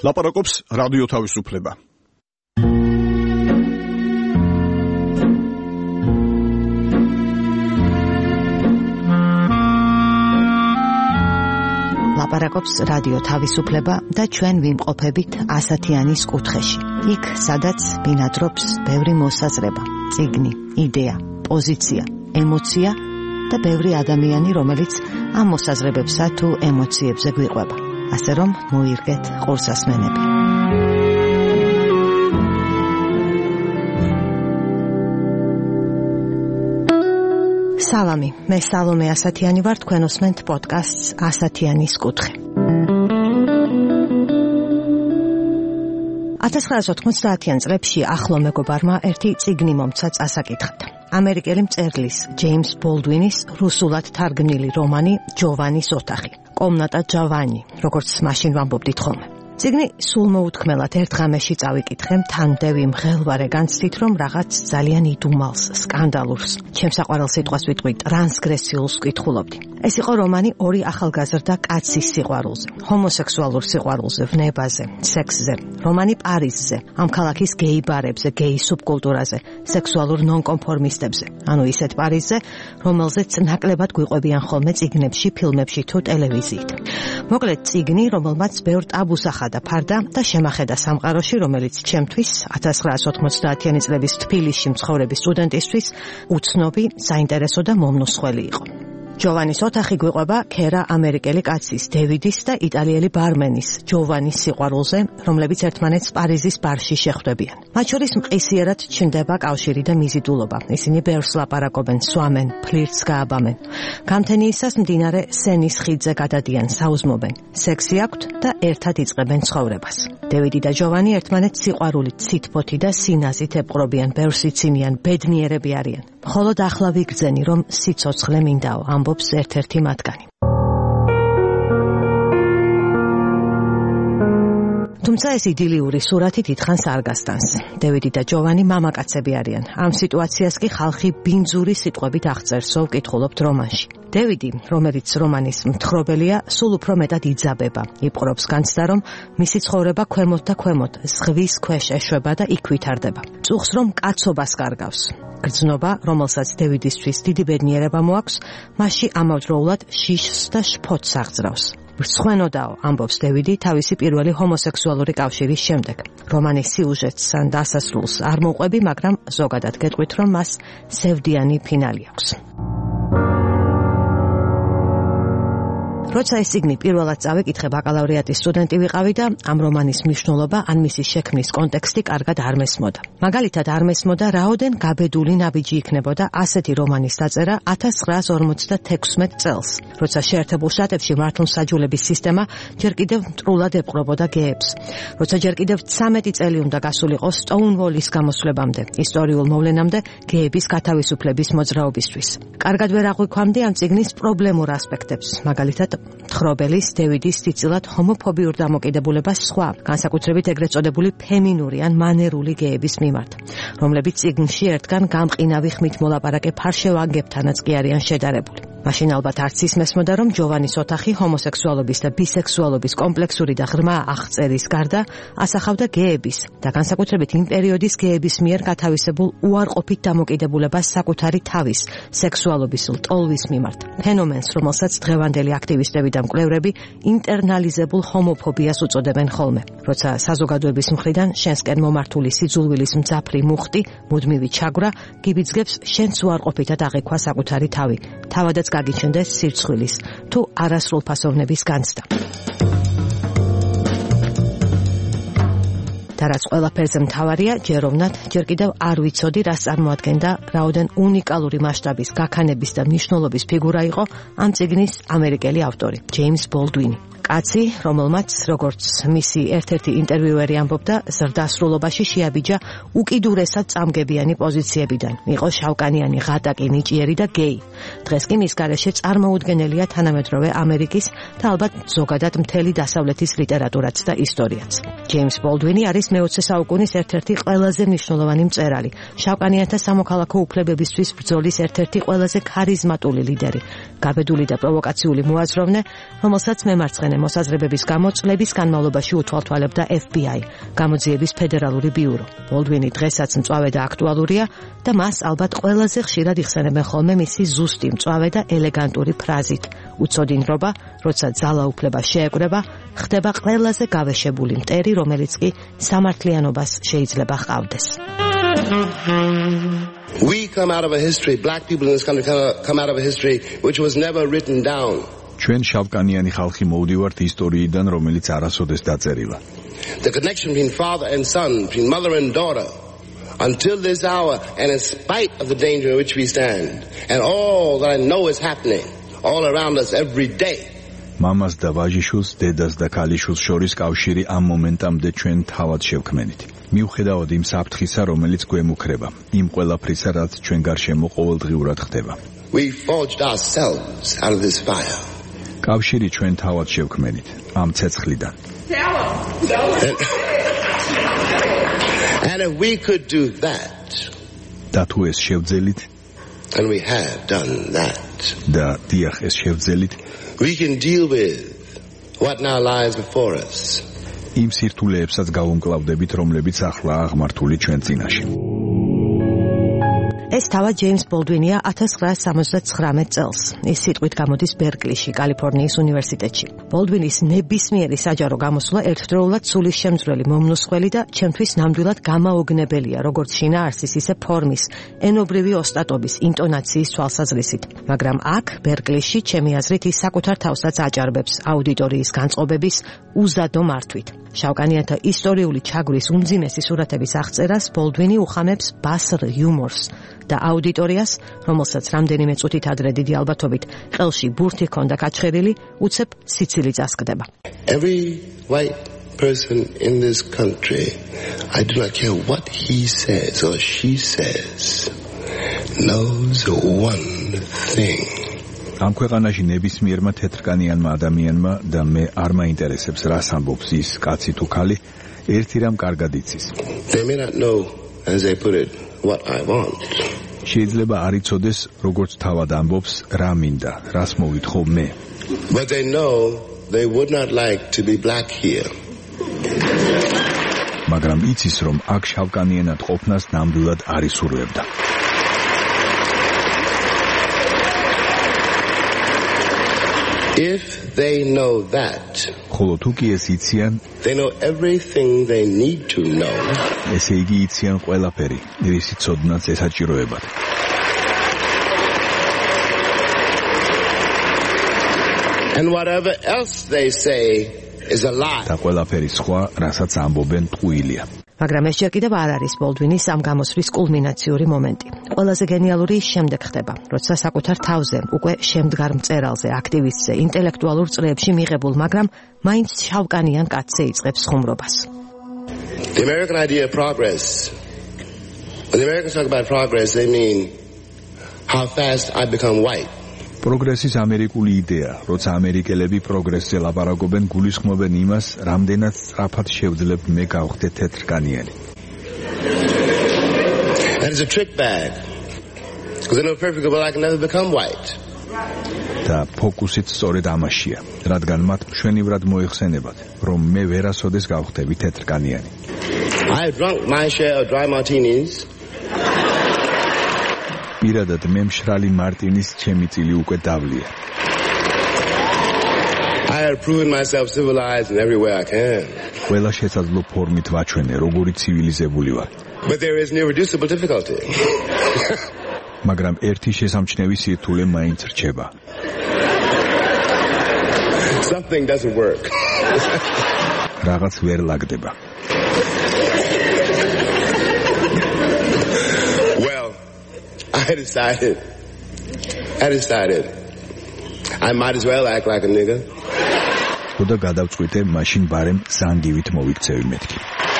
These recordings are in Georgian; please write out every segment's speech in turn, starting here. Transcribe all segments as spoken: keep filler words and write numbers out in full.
ლაპარაკობს რადიო თავისუფლება. ლაპარაკობს რადიო თავისუფლება და ჩვენ ვიმყოფებით ასათიანის კუთხეში. იქ, სადაც ბინადრობს ბევრი მოსაზრება, წიგნი, იდეა, პოზიცია, ემოცია და ბევრი ადამიანი, რომელიც ამ მოსაზრებებსა თუ ემოციებზე გვიყვება. ასე რომ მოირგეთ ყურსასმენები. სალამი, მე სალომე ასათიანი ვარ, თქვენ უსმენთ პოდკასტს ასათიანის კუთხე. ათას ცხრაასი ოთხმოცდაათიან წლებში ახლო მეგობარმა ერთი წიგნი მომცა წასაკითხად. ამერიკელი მწერლის ჯეიმს ბოლდვინის რუსულად თარგმნილი რომანი ჯოვანის ოთახი. კომნატა ჯავანი, როგორც მაშინ ვამბობდით ხოლმე. წიგნი სულ მოუთქმელად ერთ ღამეში წავიკითხე, თანდევი მღელვარე განცდით, რომ რაღაც ძალიან იდუმალს, სკანდალურს, ჩემს საყვარელ სიტყვას ვიტყვი, ტრანსგრესიულს ვკითხულობდი. ეს იყო რომანი ორი ახალგაზრდა კაცის სიყვარულზე, ჰომოსექსუალურ სიყვარულზე, ვნებაზე, სექსზე, რომანი პარიზზე, ამ ქალაქის გეი ბარებზე, გეი სუბკულტურაზე, სექსუალურ ნონკონფორმისტებზე, ანუ ისეთ პარიზზე, რომელზეც ნაკლებად გვიყვებიან ხოლმე წიგნებში, ფილმებში თუ ტელევიზიით. მოკლედ წიგნი, რომელმაც ბევრ ტაბუს ახადა ფარდა და შემახედა სამყაროში, რომელიც ჩემთვის ათას ცხრაასი ოთხმოცდაათიანი წლების თბილისში მცხოვრების სტუდენტისთვის უცნობი, საინტერესო და მომნუსხველი იყო. ჯოვანის ოთახი გვიყვება ქერა ამერიკელი კაცის, დევიდის და იტალიელი ბარმენის, ჯოვანის სიყვარულზე, რომლებიც ერთმანეთს პარიზის ბარში შეხვდებიან. მათ შორის მყისიერად ჩნდება კავშირი და მიზიდულობა. ისინი ბევრს ლაპარაკობენ, სვამენ, ფლირტს გააბამენ. გამთენიისას მდინარე სენის ხიდზე გადადიან, საუზმობენ. სექსი აქვთ და ერთად იწყებენ ცხოვრებას. დევიდი და ჯოვანი ერთმანეთს სიყვარულით, ციტფოთი და სინაზით ეპყრობიან, ბევრს იცინიან, ბედნიერები არიან. მხოლოდ ახლა ვიგრძენი, რომ სიცოცხლე მინდაო, ამბობს ერთ-ერთი მათგანი. თუმცა ეს იდილიური სურათი დიდხანს არ გასტანს. დევიდი და ჯოვანი მამაკაცები არიან. ამ სიტუაციას კი ხალხი ბინძური სიტყვებით აღწერსო, ვკითხულობთ რომანში. დევიდი, რომელიც რომანის მთხრობელია, სულ უფრო მეტად იძაბება. იპყრობს განცდა, რომ მისი ცხოვრება ქვემოთ და ქვემოთ, ზღვის ქვეშ ეშვება და იქ ვითარდება. წუხს, რომ კაცობას კარგავს. გრძნობა, რომელსაც დევიდისთვის დიდი ბედნიერება მოაქვს, მასში ამავდროულად შიშს და შფოთს აღძრავს. მსხვენოდაო, ამბობს დევიდი თავისი პირველი ჰომოსექსუალური კავშირის შემდეგ. რომანის სიუჟეტს ან დასასრულს არ მოვყვები, მაგრამ ზოგადად გეტყვით, რომ მას სევდიანი ფინალი აქვს. როცა ეს წიგნი პირველად წავიკითხე, ბაკალავრიატის სტუდენტი ვიყავი და ამ რომანის მნიშვნელობა ან მისი შექმნის კონტექსტი კარგად არ მესმოდა. მაგალითად არ მესმოდა, რაოდენ გაბედული ნაბიჯი იქნებოდა ასეთი რომანის დაწერა ათას ცხრაასი ორმოცდათექვსმეტ წელს, როცა შეერთებულ შტატებში მართლმსაჯულების სისტემა ჯერ კიდევ მტრულად ეპყრობოდა გეებს, როცა ჯერ კიდევ ცამეტი წელი უნდა გასულიყო სტოუნვოლის გამოსვლებამდე, ისტორიულ მოვლენამდე გეების გათავისუფლების მოძრაობისთვის. კარგად ვერ აღვიქვამდი ამ წიგნის პრობლემურ ასპექტებს, მაგალითად მთხრობელის დევიდის ციცილად ჰომოფობიურ დამოკიდებულებას სხვა, განსაკუთრებით ეგრეთ წოდებული ფემინური ან მანერული გეების მიმართ, რომლებიც წიგნში ერთგან გამყინავი ხმით მოლაპარაკე ფარშევანგებთანაც კი არიან შედარებული. მაშინ ალბათ არც ის მესმოდა, რომ ჯოვანის ოთახი ჰომოსექსუალობის და ბისექსუალობის კომპლექსური და ღრმა აღწერის გარდა ასახავდა გეების და განსაკუთრებით იმ პერიოდის გეების მიერ გათავისებულ უარყოფით დამოკიდებულებას საკუთარი თავის, სექსუალობის ლტოლვის მიმართ. ფენომენს, რომელსაც დღევანდელი აქტივისტები და მკვლევრები ინტერნალიზებულ ჰომოფობიას უწოდებენ ხოლმე. როცა საზოგადოების მხრიდან შენსკენ მომართული სიძულვილის მძაფრი მუხტი, მუდმივი ჩაგვრა, გიბიძგებს შენს უარყოფითად აღიქვა საკუთარი თავი. თავადაც გაგიჩნდეს სირცხვილის თუ არასრულფასოვნების განცდა. და რაც ყველაფერზე მთავარია, ჯეროვნად ჯერ კიდევ არ ვიცოდი, რას წარმოადგენდა, რაოდენ უნიკალური მასშტაბის, გაქანების და მნიშვნელობის ფიგურა იყო ამ წიგნის ამერიკელი ავტორი, ჯეიმს ბოლდვინი. კაცი, რომელმაც, როგორც მისი ერთ-ერთი ინტერვიუერი ამბობდა, ზრდასრულობაში შეაბიჯა უკიდურესად წამგებიანი პოზიციებიდან. იყო შავკანიანი, ღატაკი, ნიჭიერი და გეი. დღეს კი მის გარეშე წარმოუდგენელია თანამედროვე ამერიკის და ალბათ ზოგადად მთელი დასავლეთის ლიტერატურაც და ისტორიაც. ჯეიმს ბოლდვინი არის მეოცე საუკუნის ერთ-ერთი ყველაზე მნიშვნელოვანი მწერალი, შავკანიანთა სამოქალაქო უფლებებისთვის ბრძოლის ერთ-ერთი ყველაზე ქარიზმატული ლიდერი, გაბედული და პროვოკაციული მოაზროვნე, რომელსაც მემარცხენე მოსაზრებების გამო წლების განმავლობაში უთვალთვალებდა ეფ ბი აი, გამოძიების ფედერალური ბიურო. ბოლდვინი დღესაც მწვავე და აქტუალურია და მას ალბათ ყველაზე ხშირად იხსენებენ ხოლმე მისი ზუსტი მწვავე და ელეგანტური ფრაზით. უცოდინრობა, როცა ძალაუფლება შეეკრება, ხდება ყველაზე გავეშებული მტერი, რომელიც კი სამართლიანობას შეიძლება ჰყავდეს. We come out of a history, black people in this country come out of a history which was never written down. ჩვენ შავკანიანი ხალხი მოვდივართ ისტორიიდან, რომელიც არასოდეს დაწერილა. The connection between father and son, between mother and daughter, until this hour, and in spite of the danger in which we stand, and all that I know is happening all around us every day. მამას და ვაჟიშვილს, დედას და ქალიშვილს შორის კავშირი ამ მომენტამდე ჩვენ თავად შევქმენით. მიუხედავად იმ საფრთხისა, რომელიც გვემუქრება, იმ ყველაფრისა, რაც ჩვენ გარშემო ყოველდღიურად ხდება. We forged ourselves out of this fire. კავშირი ჩვენ თავად შევქმენით ამ ცეცხლიდან. And, and if we could do that, და თუ ეს შევძელით, and we have done that, და დიახ ეს შევძელით, we can deal with what now lies before us. იმ სირთულეებსაც გავუმკლავდებით, რომლებიც ახლა აღმართული ჩვენ წინაშე. ეს თავად ჯეიმს ბოლდვინია ათას ცხრაას სამოცდათხრამეტ წელს. ის სიტყვით გამოდის ბერკლიში, კალიფორნიის უნივერსიტეტში. ბოლდვინის ნებისმიერი საჯარო გამოსვლა ერთდროულად სულისშემძვრელი, მომნუსხველი და ჩემთვის ნამდვილად გამაოგნებელია, როგორც შინაარსის, ისე ფორმის, ენობრივი ოსტატობის, ინტონაციის თვალსაზრისით. მაგრამ აქ, ბერკლიში, ჩემი აზრით, ის საკუთარ თავსაც აჭარბებს აუდიტორიის განწყობების უზადო მართვით. შავკანიანთა ისტორიული ჩაგვრის უმძიმესი სურათების აღწერას ბოლდვინი უხამებს ბასრ იუმორს და აუდიტორიას, რომელსაც რამდენიმე წუთით ადრე დიდი ალბათობით ყელში ბურთი ჰქონდა გაჩხერილი, უცებ სიცილი წასკდება. Every white person in this country, I do not care what he says or she says, knows one thing. ამ ქვეყანაში ნებისმიერმა თეთრკანიანმა ადამიანმა და მე არ მაინტერესებს რას ამბობს ის კაცი თუ ქალი, ერთი რამ კარგად იცის. They may not know, as they put it, what I want. შეიძლება არ იცოდეს, როგორც თავად ამბობს, რა მინდა, რას მოვითხოვ მე. But they know they would not like to be black here. მაგრამ იცის, რომ აქ შავკანიანად ყოფნას ნამდვილად არ ისურვებდა. If they know that, ხოლო თუ კი ეს იციან, they know everything they need to know. ესე იგი იციან ყველაფერი, რისი ცოდნაც ესაჭიროებათ. And whatever else they say is a lie. და ყველაფერი სხვა, რასაც ამბობენ, ტყუილია. მაგრამ ეს ჯერ კიდევ არ არის ბოლდვინის ამ გამოსვლის კულმინაციური მომენტი. ყველაზე გენიალური ის შემდეგ ხდება, როცა საკუთარ თავზე, უკვე შემდგარ მწერალზე, აქტივისტზე, ინტელექტუალურ წრეებში მიღებულ, მაგრამ მაინც შავკანიან კაცზე იწყებს ხუმრობას. The American idea of progress. When the Americans talk about progress, they mean how fast I become white. პროგრესის ამერიკული იდეა, როცა ამერიკელები პროგრესზე ლაპარაკობენ, გულისხმობენ იმას, რამდენად სწრაფად შევძლებ მე გავხდე თეთრკანიანი. That is a trick bag. Because they know perfectly well I can never become white. და ფოკუსით სწორედ ამაშია, რადგან მათ მშვენივრად მოიხსენებათ, რომ მე ვერასოდეს გავხდები თეთრკანიანი. I have drunk my share of dry martinis. პირადად მე მშრალი მარტინის ჩემი წილი უკვე დავლია. I have proven myself civilized in every way I can. ყველა შესაძლო ფორმით ვაჩვენე, როგორი ცივილიზებული ვარ. But there is an irreducible difficulty. მაგრამ ერთი შესამჩნევი სირთულე მაინც რჩება. Something doesn't work. რაღაც ვერ ლაგდება. Well, I decided, I decided, I might as well act like a nigger. ხოდა გადავწყვიტე, მაშინ ბარემ ზანგივით მოვიქცევი მეთქი.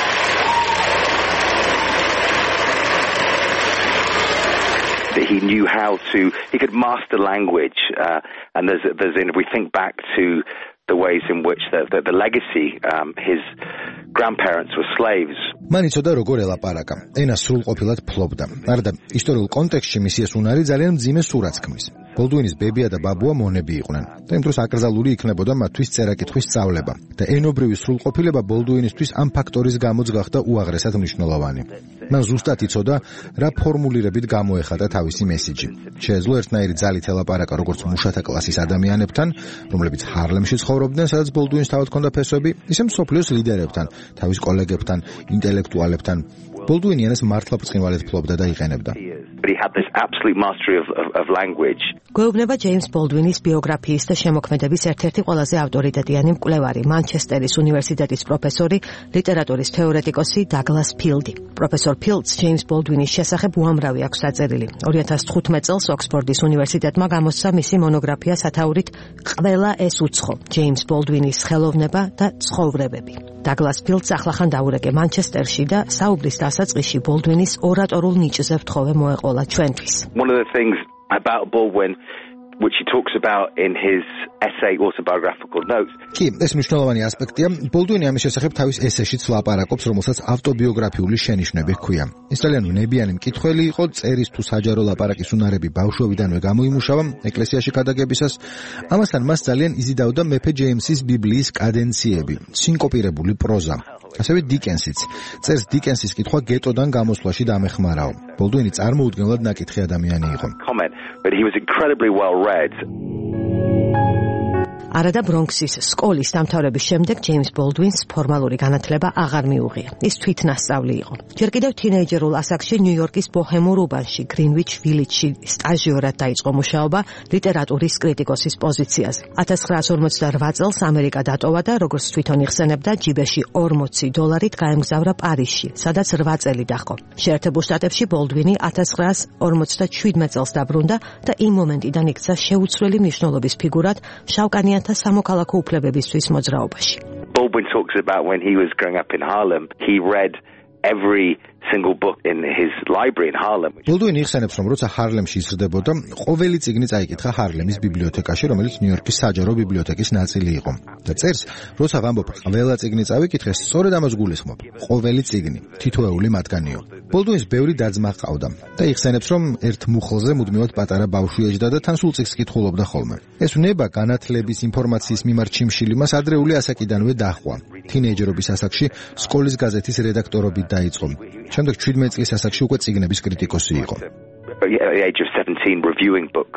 He knew how to, he could master language, uh, and there's, there's, if we think back to the ways in which the, the, the legacy, um, his grandparents were slaves. მან იცოდა როგორ ელაპარაკა, ენა სრულყოფილად ფლობდა. არა და ისტორიულ კონტექსტში მისი ეს უნარი ძალიან მძიმე სურათს ქმნის. ბოლდუინის ბებია და ბაბუა მონები იყვნენ და იმ დროს აკრძალული იქნებოდა მათთვის წერა-კითხვის სწავლება და ენობრივი სრულყოფილება ბოლდუინისთვის ამ ფაქტორის გამოც გახდა უაღრესად მნიშვნელოვანი. მან ზუსტად იცოდა, რა ფორმულირებით გამოეხატა თავისი მესიჯი. შეეძლო ერთნაირი ძალით ელაპარაკა როგორც მუშათა კლასის ადამიანებთან, რომლებიც ჰარლემში ცხოვრობდნენ, სადაც ბოლდუინს თავად ჰქონდა ფესვები, ისე მსოფლიოს ლიდერებთან, თავის კოლეგებთან, ინტელექტუალებთან. ბოლდუინი ენას მართლაც-ბრწყინვალედ ფლობდა და იყენებდა. But he had this absolute mastery of, of, of language. გვეუბნება ჯეიმს ბოლდუინის ბიოგრაფიის და შემოქმედების ერთ-ერთი ყველაზე ავტორიტეტიანი მკვლევარი, მანჩესტერის უნივერსიტეტის პროფესორი, ლიტერატურის თეორეტიკოსი დაგლას ფილდი. პროფესორ ფილდს ჯეიმს ბოლდუინის შესახებ უამრავი აქვს დაწერილი. ორი ათას თხუთმეტ წელს ოქსფორდის უნივერსიტეტმა გამოსცა მისი მონოგრაფია სათაურით „ყველა ეს უცხო: ჯეიმს ბოლდუინის ხელოვნება და ცხოვრებები“. დაგლას ფილდს ახლახან დაურეკე მანჩესტერში და საუბრის დასაწყისში ბოლდუინის ორატორულ ნიჭზე ვთხოვე მოეყოლა ჩვენთვის. One of the things about Baldwin, which he talks about in his essay autobiographical notes. კი, ეს მნიშვნელოვანი ასპექტია. ბოლდუინი ამის შესახებ თავის ესეშიც ლაპარაკობს, რომელსაც ავტობიოგრაფიული შენიშვნები ჰქვია. ის ძალიან ნებიანი მკითხველი იყო, წერის თუ საჯარო ლაპარაკის უნარები ბავშვობიდანვე გამოიმუშავა ეკლესიაში გადაგებისას. ამასთან მას ძალიან იზიდავდა მეფე ჯეიმსის ბიბლიის კადენციები, სინკოპირებული პროზა. ასევე დიკენსიც. წერს დიკენსის კითხვა გეტოდან გამოსვლაში დამეხმარაო. ბოლდუინი წარმოუდგენლად ნაკითხი ადამიანი იყო. Comment, but he was incredibly well read. არადა ბრონქსის სკოლის დამთავრების შემდეგ ჯეიმს ბოლდუინს ფორმალური განათლება აღარ მიუღია. ის თვითნასწავლი იყო. ჯერ კიდევ თინეიჯერულ ასაკში ნიუ-იორკის ბოჰემურ უბანში, გრინვიჩ ვილიჯში სტაჟიორად დაიწყო მუშაობა ლიტერატურის კრიტიკოსის პოზიციაზე. ათას ცხრაას ორმოცდაოთხ წელს ამერიკა დატოვა და როგორც თვითონ იხსენებდა, ჯიბეში ორმოცი დოლარით გაემგზავრა პარიზში, სადაც რვა წელი დაჰყო. შეერთებულ შტატებში ბოლდუინი ათას ცხრაას ორმოცდაშვიდ წელს დაბრუნდა და იმ მომენტიდან იქცა შეუცვლელი მნიშვნელობის ფიგურად შავკანიან სამოქალაქო უფლებებისთვის მოძრაობაში. Baldwin talks about when he was growing up in Harlem, he read every single book in his library in Harlem. ბოლდუინი იხსენებს, რომ როცა ჰარლემში იზრდებოდა, ყოველი წიგნი წაიკითხა ჰარლემის ბიბლიოთეკაში, რომელიც ნიუ-იორკის საჯარო ბიბლიოთეკის ნაწილი იყო. და წერს, როცა ვამბობ, ყველა წიგნი წავიკითხე, სწორედ ამას გულისხმობ. ყოველი წიგნი, თითოეული მათგანიო. ბოლდუინს ბევრი და-ძმა ჰყავდა და იხსენებს, რომ ერთ მუხლზე მუდმივად პატარა ბავშვი ეჯდა და თან სულ წიგნს კითხულობდა ხოლმე. ეს უნება განათლების ინფორმაციის მიმართ ჩიმშილი მას ადრეული ასაკიდანვე დაჰყვა. თინეიჯერობის ასაკში სკოლის გაზეთის რედაქტორობით დაიწყო. შემდეგ შვიდმეტ წლის ასაკში უკვე წიგნების კრიტიკოსი იყო. At the age of seventeen, reviewing books.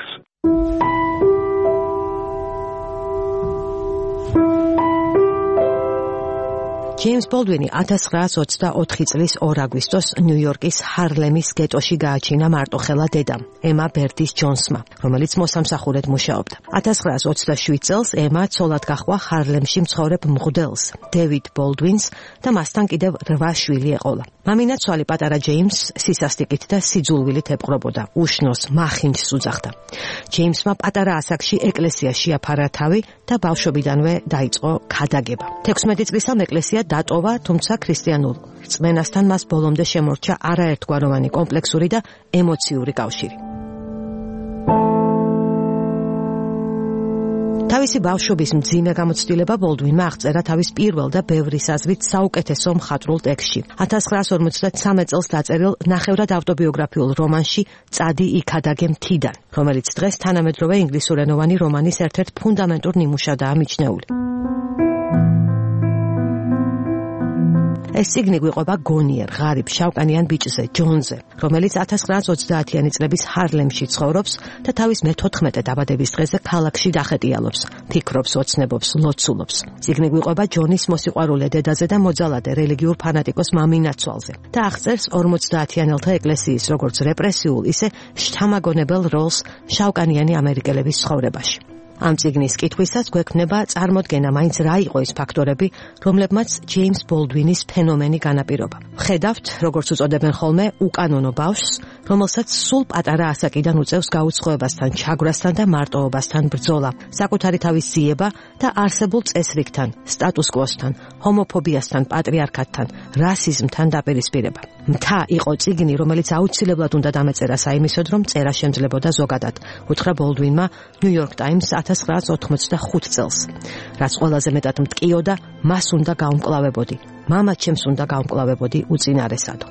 ჯეიმს ბოლდუინი ათას ცხრაას ოცდაოთხ წლის ორ აგვისტოს ნიუ-იორკის ჰარლემის გეტოში გააჩინა მარტოხელა დედამ, ემა ბერდის ჯონსმა, რომელიც მოსამსახურედ მუშაობდა. ათას ცხრაას ოცდაშვიდ წელს ემა ცოლად გაჰყვა ჰარლემში მცხოვრებ მღვდელს, დევიდ ბოლდუინს და მასთან კიდევ რვა შვილი ეყოლა. მამინა ცვალი პატარა ჯეიმს სისასტიკით და სიძულვილით ეპყრობოდა, უშნოს მახინჯს უძახდა. ჯეიმსმა პატარა ასაკში ეკლესიაში აფარა თავი და ბავშვობიდანვე დაიწყო ქადაგება. თექვსმეტი წლისამ ეკლესია დატოვა, თუმცა ქრისტიანულ რწმენასთან მას ბოლომდე შემორჩა არაერთგვაროვანი კომპლექსური და ემოციური კავშირი. თავისი ბავშვობის მძიმე გამოცდილება ბოლდუინმა აღწერა თავის პირველ და ბევრი საზრით საუკეთესო მხატვრულ ტექსტში. ათას ცხრაას ორმოცდათრამეტ წელს დაწერილ ნახევრად ავტობიოგრაფიულ რომანში „წადი იქადაგე მთიდან“, რომელიც დღეს თანამედროვე ინგლისურენოვანი რომანის ერთ-ერთ ფუნდამენტურ ნიმუშადაა მიჩნეული. ეს წიგნი გვიყვება გონიერ, ღარიბ, შავკანიან ბიჭზე, ჯონზე, რომელიც ათას ცხრაას ოცდაათიანი წლების ჰარლემში ცხოვრობს და თავის მეთოთხმეტე დაბადების დღეზე ქალაქში დახეტიალობს, ფიქრობს, ოცნებობს, ლოცულობს. წიგნი გვიყვება ჯონის მოსიყვარულე დედაზე და მოძალადე რელიგიურ ფანატიკოს მამინაცვალზე და აღწერს ორმოცდაათიანელთა ეკლესიის როგორც რეპრესიულ, ისე შთამაგონებელ როლს შავკანიანი ამერიკელების ცხოვრებაში. ამ წიგნის კითხვისას გვექნება წარმოდგენა მაინც რა იყო ის ფაქტორები, რომლებმაც ჯეიმს ბოლდუინის ფენომენი განაპირობა. ვხედავთ, როგორც უწოდებენ ხოლმე, უკანონო ბავშვს, რომელსაც სულ პატარა ასაკიდან უწევს გაუცხოებასთან, ჩაგვრასთან და მარტოობასთან ბრძოლა, საკუთარი თავის ძიება და არსებულ წესრიგთან, სტატუს-კვოსთან, ჰომოფობიასთან, პატრიარქატთან, რასიზმთან დაპირისპირება. მთა იყო წიგნი, რომელიც აუცილებლად უნდა დამეწერა საიმისოდ, რომ წერა შემძლებოდა ზოგადად, უთხრა ბოლდუინმა ნიუ-იორკ ტაიმს ათას ცხრაას ოთხმოცდახუთ წელს. რაც ყველაზე მეტად მტკიოდა, მას უნდა გაუმკლავებოდი. მამა ჩემს უნდა გაუმკლავებოდი უწინარესადო.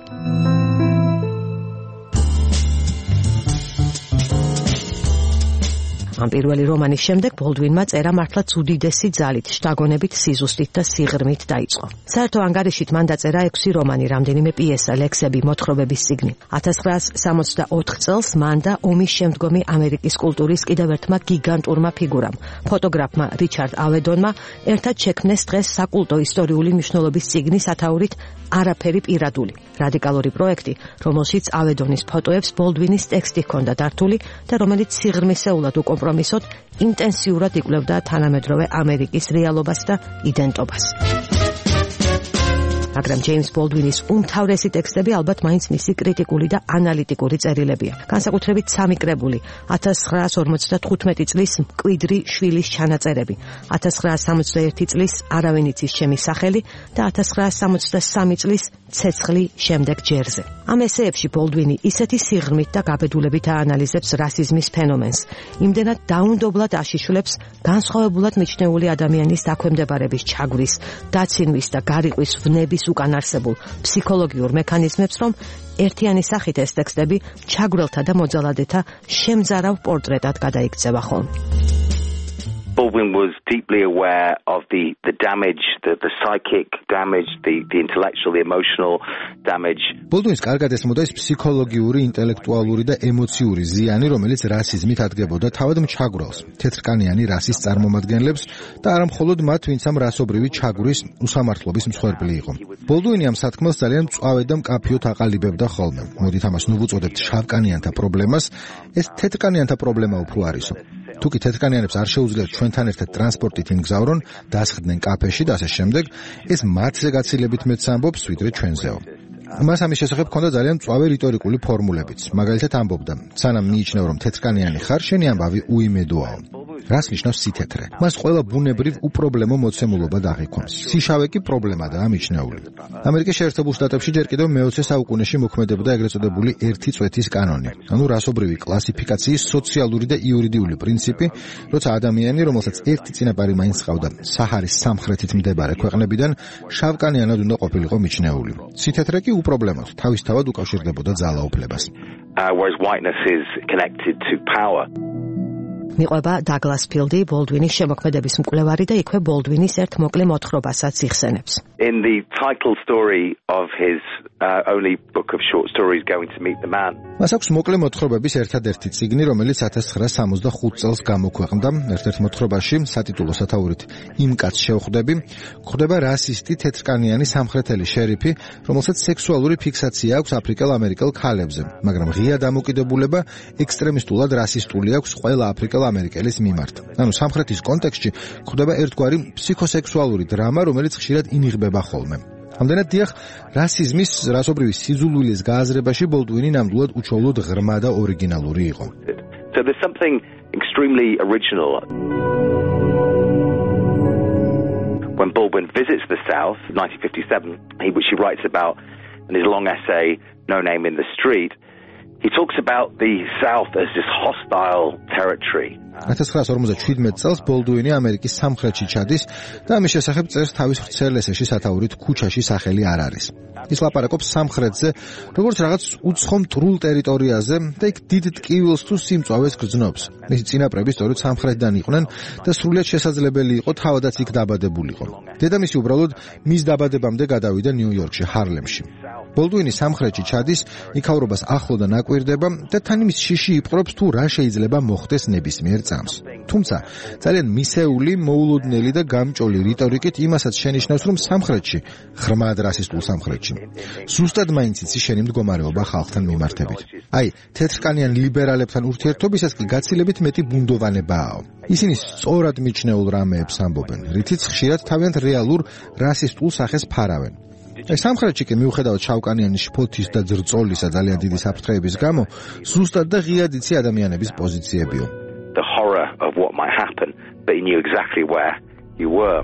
ამ პირველი რომანის შემდეგ ბოლდვინმა წერა მართლაც უდიდესი ძალით, შთაგონებით, სიზუსტით და სიღრმით დაიწყო. საერთო ანგარიშით მან დაწერა ექვსი რომანი, რამდენიმე პიესა, ლექსები, მოთხრობების წიგნი. ათას ცხრაას სამოცდაოთხ წელს მან და ომის შემდგომი ამერიკის კულტურის კიდევ ერთმა გიგანტურმა ფიგურამ, ფოტოგრაფმა რიჩარდ ავედონმა ერთად შექმნეს დღეს საკულტო ისტორიული მნიშვნელობის წიგნის ათაურით არაფერი პირადული. რადიკალური პროექტი, რომელშიც ავედონის ფოტოებს ბოლდვინის ტექსტი ჰქონდა დართული და რომელიც სიღრმისეულად უკომპრომისოდ ინტენსიურად იკვლევდა თანამედროვე ამერიკის რეალობას და იდენტობას. მაგრამ ჯეიმს ბოლდვინის უმთავრესი ტექსტები ალბათ მაინც მისი კრიტიკული და ანალიტიკური წერილებია. განსაკუთრებით სამი კრებული, ათას ცხრაას ორმოცდათხუთმეტი წლის მკვიდრი შვილის ჩანაწერები, ათას ცხრაას სამოცდაერთი წლის არავინ იცის ჩემი სახელი და ათას ცხრაას სამოცდასამი წლის ცეცხლი შემდეგ ჯერზე. ამ ესეებში ბოლდვინი ისეთი სიღრმით და გაბედულებით აანალიზებს რასიზმის ფენომენს, იმდენად დაუნდობლად აშიშვლებს განსხვავებულად მიჩნეული ადამიანის დაქვემდებარების ჩაგვრის, დაცინვის და გარიყვის ვნების უკან არსებულ ფსიქოლოგიურ მექანიზმებს, რომ ერთიანი სახით ეს ტექსტები ჩაგვრელთა და მოძალადეთა შემძარავ პორტრეტად გადაიქცევა ხოლმე. Baldwin was deeply aware of the, the damage, the, the psychic damage, the, the intellectual, the emotional damage. Baldwin's კარგად ესმოდა ის ფსიქოლოგიური, ინტელექტუალური და ემოციური ზიანი, რომელიც რასიზმით ადგებოდა თავად მჩაგვრელს, თეთრკანიანი რასის წარმომადგენლებს და არა მხოლოდ მათ, ვინც ამ რასობრივი ჩაგვრის უსამართლობის მსხვერპლი იყო. Baldwin ამ სათქმელს ძალიან მწვავე და მკაფიოდ აყალიბებდა ხოლმე. მოდით ამას ნუ ვუწოდებთ შავკანიანთა პრობლემას, ეს თეთრკანიანთა პრობლემა უფრო არისო. თუ კი თეთრკანიანებს არ შეუძლიათ ჩვენთან ერთად ტრანსპორტით იმგზავრონ, დასხდნენ კაფეში და ასე შემდეგ, ეს მათზე გაცილებით მეც ამბობს, ვიდრე ჩვენზეო. მას ამის შესახებ ჰქონდა ძალიან მწვავე რიტორიკული ფორმულებიც. მაგალითად ამბობდა: "სანამ მიიჩნევ, რომ თეთრკანიანი ხარ, შენი ამბავი უიმედოაო." რას ნიშნავს სითეთრე? მას ყველა ბუნებრივ უპრობლემო მოცემულობა დაღიქვამს. სიშავე კი პრობლემადაა მიჩნეული. ამერიკის შეერთებულ შტატებში ჯერ კიდევ მეოცე საუკუნეში მოქმედებდა ეგრეთ წოდებული ერთი წვეთის კანონი, ანუ რასობრივი კლასიფიკაციის სოციალური და იურიდიული პრინციპი, როცა ადამიანი, რომელსაც ერთი წინაპარი მაინც ჰყავდა საჰარის სამხრეთით მდებარე ქვეყნებიდან, შავკანიანად უნდა ყოფილიყო მიჩნეული. სითეთრე კი უპრობლემოდ, თავისთავად უკავშირდებოდა ძალაუფლებას. Uh, whereas whiteness is connected to power. მიყვება დაგლას ფილდი, ბოლდვინის შემოქმედების მკვლევარი და იქვე ბოლდვინის ერთ მოკლე მოთხრობასაც იხსენებს. In the title story of his uh, only book of short stories, Going to Meet the Man. მას აქვს მოკლე მოთხრობების ერთადერთი წიგნი, რომელიც ათას ცხრაას სამოცდახუთ წელს გამოქვეყნდა. ერთ-ერთ მოთხრობაში, სატიტულო სათაურით იმ კაცს შევხვდები, გვხვდება რასისტი თეთრკანიანი სამხრეთელი შერიფი, რომელსაც სექსუალური ფიქსაცია აქვს აფრიკელ-ამერიკელ ქალებზე, მაგრამ ღია დამოკიდებულება ექსტრემისტულად რასისტული აქვს ყველა აფრიკელ ამერიკელის მიმართ. ანუ სამხრეთის კონტექსტში გვხვდება ერთგვარი ფსიქოსექსუალური დრამა, რომელიც ხშირად ინიღბება ხოლმე. ამდენად დიახ, რასიზმის, რასობრივი სიძულვილის გააზრებაში ბოლდვინი ნამდვილად უჩვეულოდ ღრმა და ორიგინალური იყო. So there's something extremely original. When Baldwin visits the South, nineteen fifty-seven, he, which he writes about in his long essay, No Name in the Street, he talks about the South as this hostile territory. ათას ცხრაას ორმოცდაშვიდმეტ წელს ბოლდუინი ამერიკის სამხრეთში ჩადის და ამის შესახებ წერს თავის ვრცელ ესეში სათაურით ქუჩაში სახელი არ არის. ის ლაპარაკობს სამხრეთზე, როგორც რაღაც უცხო მტრულ ტერიტორიაზე და იქ დიდ ტკივილს თუ სიმწვავეს გრძნობს. მისი წინაპრები სწორედ სამხრეთიდან იყვნენ და სრულიად შესაძლებელი იყო თავადაც იქ დაბადებულიყო. დედამისი უბრალოდ მის დაბადებამდე გადავიდა ნიუ-იორკში, ჰარლემში. ბოლდუინი სამხრეთში ჩადის, იქაურობას ახლოდან აკვირდება და თან იმის შიში იპყრობს თუ რა შეიძლება მოხდეს ნებისმიერ წამს. თუმცა ძალიან მისეული, მოულოდნელი და გამჭოლი რიტორიკით იმასაც შენიშნავს, რომ სამხრეთში, ღრმად რასისტულ სამხრეთში, ზუსტად მაინც იცის შენი მდგომარეობა ხალხთან მიმართებით. აი, თეთრკანიან ლიბერალებთან ურთიერთობისას კი გაცილებით მეტი ბუნდოვანებაა. ისინი სწორად მიჩნეულ რამეებს ამბობენ, რითიც ხშირად თავიანთ რეალურ რასისტულ სახეს ფარავენ. ეს სამხრეთში კი მიუხედავად შავკანიანის შფოთის და ძრწოლისა ძალიან დიდი საფრთხეების გამო, ზუსტად და ღიად იცი ადამიანების პოზიციებიო. The horror of what might happen, but he knew exactly where you were.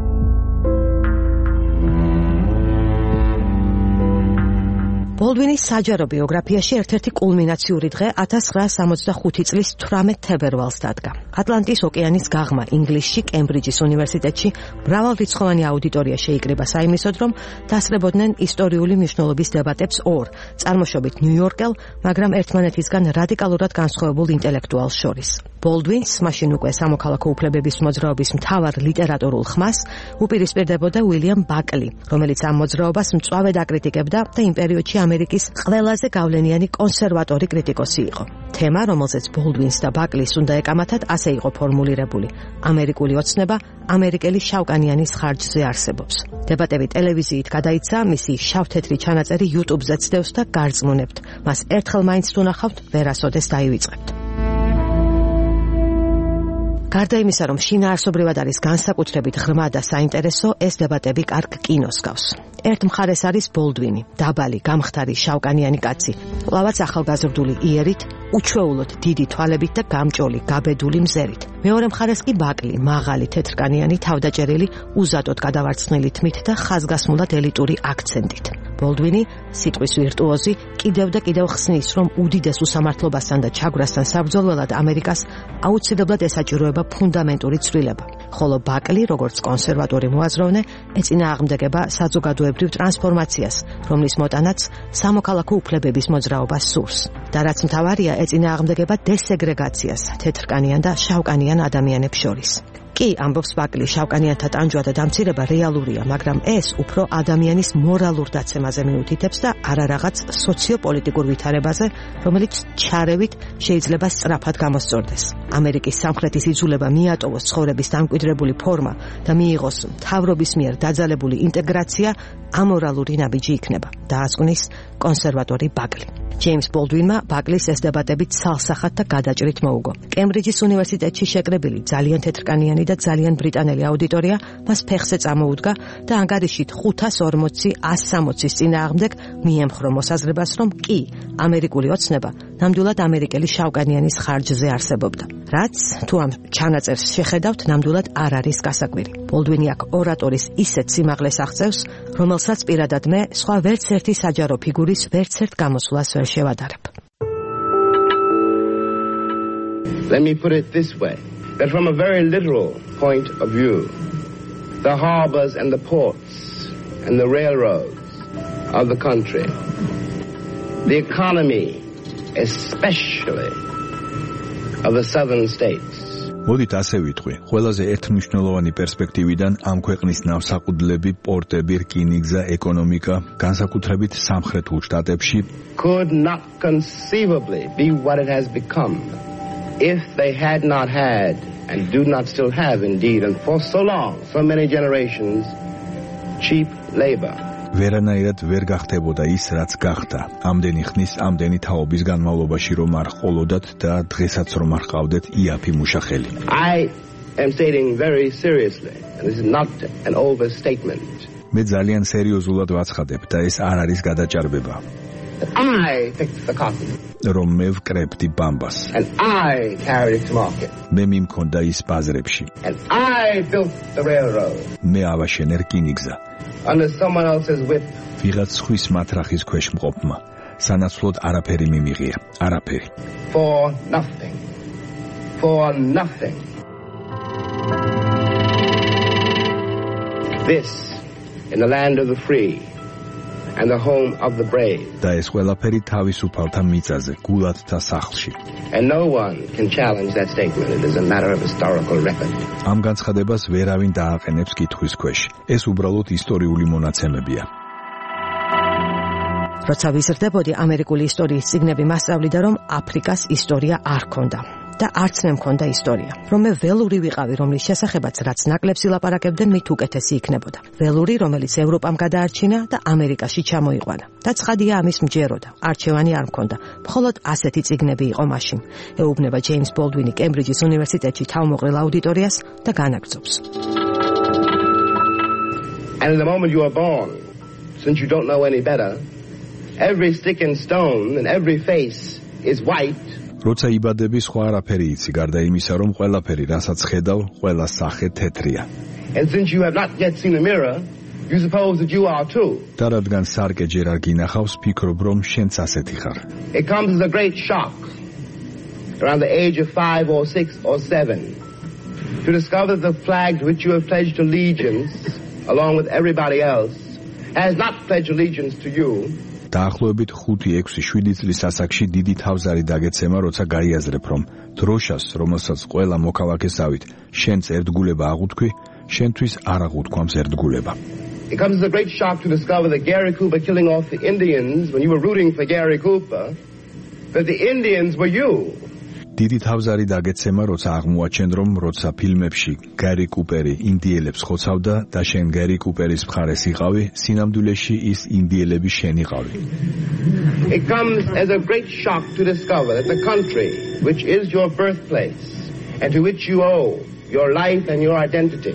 ბოლდვინის საჯარო ბიოგრაფიაში ერთ-ერთი კულმინაციური დღე ათას ცხრაას სამოცდახუთი წლის თვრამეტ თებერვალს დადგა. ატლანტის ოკეანის გაღმა ინგლისში, კემბრიჯის უნივერსიტეტში მრავალრიცხოვანი აუდიტორია შეიკრიბა საიმისოდ, რომ დასწრებოდნენ ისტორიული მნიშვნელობის დებატებს ორ, წარმოშობით ნიუ-იორკელ, მაგრამ ერთმანეთისგან რადიკალურად განსხვავებულ ინტელექტუალს შორის. ბოლდვინს, მაშინ უკვე სამოქალაქო უფლებების მოძრაობის მთავარ ლიტერატურულ ხმას უპირისპირდებოდა უილიამ ბაკლი, რომელიც ამ მოძრაობას მწვავედ აკრიტიკებდა და იმ პერიოდში ამერიკის ყველაზე გავლენიანი კონსერვატორი კრიტიკოსი იყო. თემა, რომელზეც ბოლდვინს და ბაკლის უნდა ეკამათათ, ასე იყო ფორმულირებული: ამერიკული ოცნება ამერიკელი შავკანიანის ხარჯზე არსებობს. დებატები ტელევიზიით გადაიცა, მისი შავ-თეთრი ჩანაწერი YouTube-ზე ცდევს და გარწმუნებთ. მას ერთხელ მაინც თუ ნახავთ, ვერასოდეს დაივიწყებთ. გარდა იმისა, რომ შინაარსობრივად არის განსაკუთრებით ღრმა და საინტერესო, ეს დებატები კარგ კინოს გავს. ერთ მხარეს არის ბოლდვინი, დაბალი, გამხდარი, შავკანიანი კაცი, კვლავაც ახალგაზრდული იერით, უჩვეულოდ დიდი თვალებით და გამჭოლი, გაბედული მზერით. მეორე მხარეს კი ბაკლი, მაღალი, თეთრკანიანი, თავდაჭერილი, უზადოდ გადავარცხნილი თმით და ხაზგასმულად ელიტური აქცენტით. ბოლდვინი, სიტყვის ვირტუოზი, კიდევ და კიდევ ხსნის, რომ უდიდეს უსამართლობასთან და ჩაგვრასთან საბრძოლველად ამერიკას აუცილებლად ესაჭიროება ფუნდამენტური ცვლილება. ხოლო ბაკლი, როგორც კონსერვატორი მოაზროვნე, ეწინააღმდეგება საზოგადოებრივ ტრანსფორმაციას, რომლის მოტანაც სამოქალაქო უფლებების მოძრაობას სურს. და რაც მთავარია, ეწინააღმდეგება დესეგრეგაციას თეთრკანიან და შავკანიან ადამიანებს შორის. კი, ამბობს ბაკლი, შავკანიანთა ტანჯვა და დამცირება რეალურია, მაგრამ ეს უფრო ადამიანის მორალურ დაცემაზე მიუთითებს და არა რაღაც სოციოპოლიტიკურ ვითარებაზე, რომელიც ჩარევით შეიძლება სწრაფად გამოსწორდეს. ამერიკის სამხრეთის იძულება მიატოვოს ცხოვრების დამკვიდრებული ფორმა და მიიღოს მთავრობის მიერ დაძალებული ინტეგრაცია ამორალური ნაბიჯი იქნება, დაასკვნის კონსერვატორი ბაკლი. ჯეიმს ბოლდვინმა ბაკლის ეს დებატებით ცალსახად და გადაჭრით მოუგო. კემბრიჯის უნივერსიტეტში შეკრებილი ძალიან თეთრკანიანი და ძალიან ბრიტანელი აუდიტორია მას ფეხზე წამოუდგა და ანგარიშით ხუთას ორმოცი ას სამოცის წინააღმდეგ მიემხრო მოსაზრებას, რომ კი, ამერიკული ოცნება ნამდვილად ამერიკელი შავკანიანის ხარჯზე არსებობდა. რაც, თუ ამ ჩანაწერს შეხედავთ, ნამდვილად არ არის გასაკვირი. ბოლდვინი აქ ორატორის ისეთ სიმაღლეს აღწევს, რომელსაც პირადად მე სხვა ვერც ერთი საჯარო ფიგურის ვერც ერთ გამოსვლას ვერ შევადარებ. Let me put it this way, that from a very literal point of view, the harbors and the ports and the railroads of the country, the economy, especially of the southern states. მოდით ასე ვიტყვი, ყველაზე ერთმნიშვნელოვანი პერსპექტივიდან ამ ქვეყნის ნავსაყუდლები, პორტები, რკინიგზა, ეკონომიკა, განსაკუთრებით სამხრეთულ შტატებში could not conceivably be what it has become if they had not had and do not still have indeed and for so long, so many generations, cheap labor. ვერანაირად ვერ გახდებოდა ის, რაც გახდა. ამდენი ხნის, ამდენი თაობის განმავლობაში რომ არ ყოლოდათ და დღესაც რომ არ ყავდეთ იაფი მუშახელი. I am stating very seriously, and this is not an overstatement. მე ძალიან სერიოზულად ვაცხადებ და ეს არ არის გადაჭარბება. I picked the cotton. რომ მე ვკრებდი ბამბას. And I carried it to market. მე მიმქონდა ის ბაზრებში. And I built the railroad. მე ავაშენე რკინიგზა. Under someone else's whip. ვიღაც ხვის მათრახის ქვეშ მყოფმა. სანაცვლოდ არაფერი მიმიღია. არაფერი. For nothing. For nothing. This in the land of the free and the home of the brave. და ეს ყველაფერი თავისუფალთა მიწაზე, გულადთა სახლში. And no one can challenge that statement. It is a matter of historical record. ამ განცხადებას ვერავინ დააყენებს კითხვის ქვეშ. ეს უბრალოდ ისტორიული მონაცემებია. როცა ვიზრდებოდი ამერიკული ისტორიის წიგნები მასწავლიდა, რომ აფრიკას ისტორია არ ქონდა. და არც მე მქონდა ისტორია. რომ მე ველური ვიყავი, რომლის შესახებაც რაც ნაკლებს ილაპარაკებდნენ, მით უკეთესი იქნებოდა. ველური, რომელიც ევროპამ გადაარჩინა და ამერიკაში ჩამოიყვანა. და ცხადია ამის მჯეროდა. არჩევანი არ მქონდა. მხოლოდ ასეთი წიგნები იყო მაშინ. ეუბნება ჯეიმს ბოლდვინი კემბრიჯის უნივერსიტეტში თავმოყრილ აუდიტორიას და განაგრძობს. And in the moment you are born, since you don't know any better, every stick and stone and every face is white. როცა იბადები, სხვა არაფერი იცი, გარდა იმისა, რომ ყველაფერი, რასაც ხედავ, ყველა სახე თეთრია. And since you have not yet seen a mirror, you suppose that you are too. და რადგან სარკე ჯერ არ გინახავს, ფიქრობ, რომ შენც ასეთი ხარ. It comes as a great shock around the age of five or six or seven to discover that the flag to which you have pledged allegiance, along with everybody else, has not pledged allegiance to you. დაახლოებით ხუთი, ექვსი, შვიდი წლის ასაკში დიდი თავზარი დაგეცემა, როცა გაიაზრებ, რომ დროშას, რომელსაც ყველა მოქალაქესავით შენც ერთგულება აღუთქვი, შენთვის არ აღუთქვამს ერთგულება. It comes as a great shock to discover that Gary Cooper killing off the Indians when you were rooting for Gary Cooper, that the Indians were you. დიდი თავზარი დაგეცემა, როცა აღმოაჩენ, რომ როცა ფილმებში გარი კუპერი ინდიელებს ხოცავდა და შენ გარი კუპერის მხარეს იყავი, სინამდვილეში ის ინდიელები შენ იყავი. It comes as a great shock to discover that the country which is your birthplace and to which you owe your life and your identity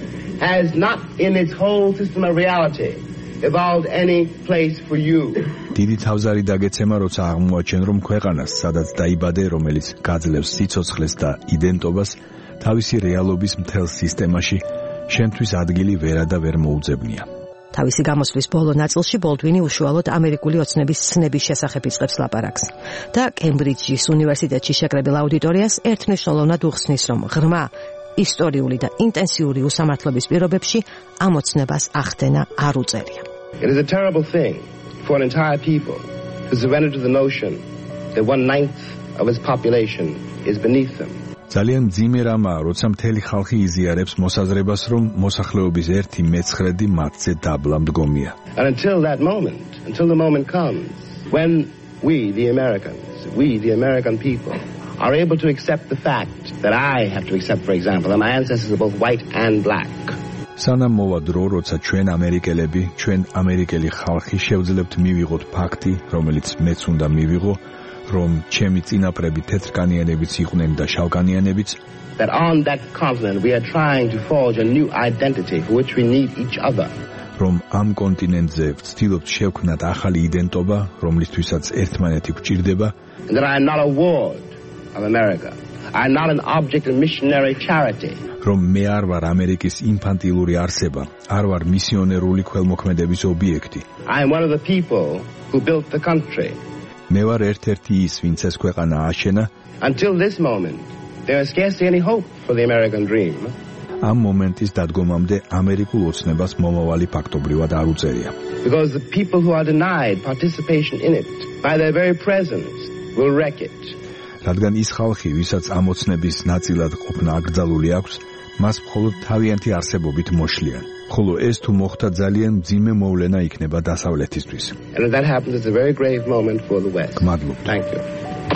has not in its whole system of reality evolved any place for you. დიდი თავზარი დაგეცემა, როცა აღმოაჩენ, რომ ქვეყანას, სადაც დაიბადე, რომელიც გაძლევს სიცოცხლეს და იდენტობას, თავისი რეალობის მთელ სისტემაში შენთვის ადგილი ვერა და ვერ მოუძებნია. თავისი გამოსვლის ბოლო ნაწილში ბოლდვინი უშუალოდ ამერიკული ოცნების ცნების შესახებ იწყებს ლაპარაკს და კემბრიჯის უნივერსიტეტში შეკრებილ აუდიტორიას ერთნიშნულოვნად უხსნის, რომ ღრმა ისტორიული და ინტენსიური უსამართლობის პირობებში ამ ოცნებას ახდენა არ უწევია. It is a terrible thing for an entire people to surrender to the notion that one ninth of its population is beneath them. ძალიან მძიმე რამაა, როცა მთელი ხალხი იზიარებს მოსაზრებას, რომ მოსახლეობის ერთი მეცხრედი მათზე დაბლა მდგომია. And until that moment, until the moment comes when we, the Americans, we, the American people, are able to accept the fact that I have to accept, for example, that my ancestors are both white and black. სანამ მოვა დრო, როცა ჩვენ ამერიკელები, ჩვენ ამერიკელი ხალხი შევძლებთ მივიღოთ ფაქტი, რომელიც მეც უნდა მივიღო, რომ ჩემი წინაპრები თეთრკანიანებიც იყვნენ და შავკანიანებიც, that on that continent we are trying to forge a new identity for which we need each other. რომ ამ კონტინენტზე ვცდილობთ შევქმნათ ახალი იდენტობა, რომლისთვისაც ერთმანეთი გვჭირდება, and that I am not a ward of America. I am not an object of missionary charity. რომ მე არ ვარ ამერიკის ინფანტილური არსება, არ ვარ მისიონერული ქველმოქმედების ობიექტი. I am one of the people who built the country. მე ვარ ერთ-ერთი ის, ვინც ეს ქვეყანა აშენა. Until this moment, there is scarcely any hope for the American dream. ამ მომენტის დადგომამდე ამერიკულ ოცნებას მომავალი ფაქტობრივად არ უწევია. Because the people who are denied participation in it by their very presence will wreck it. რადგან ის ხალხი, ვისაც ამ ოცნების ნაწილად ყოფნა აკრძალული აქვს, მას მხოლოდ თავიანთი არსებობით მოშლიან. ხოლო ეს თუ მოხდა, ძალიან მძიმე მოვლენა იქნება დასავლეთისთვის. And if that happens, it's a very grave moment for the West. გმადლობთ. Thank you.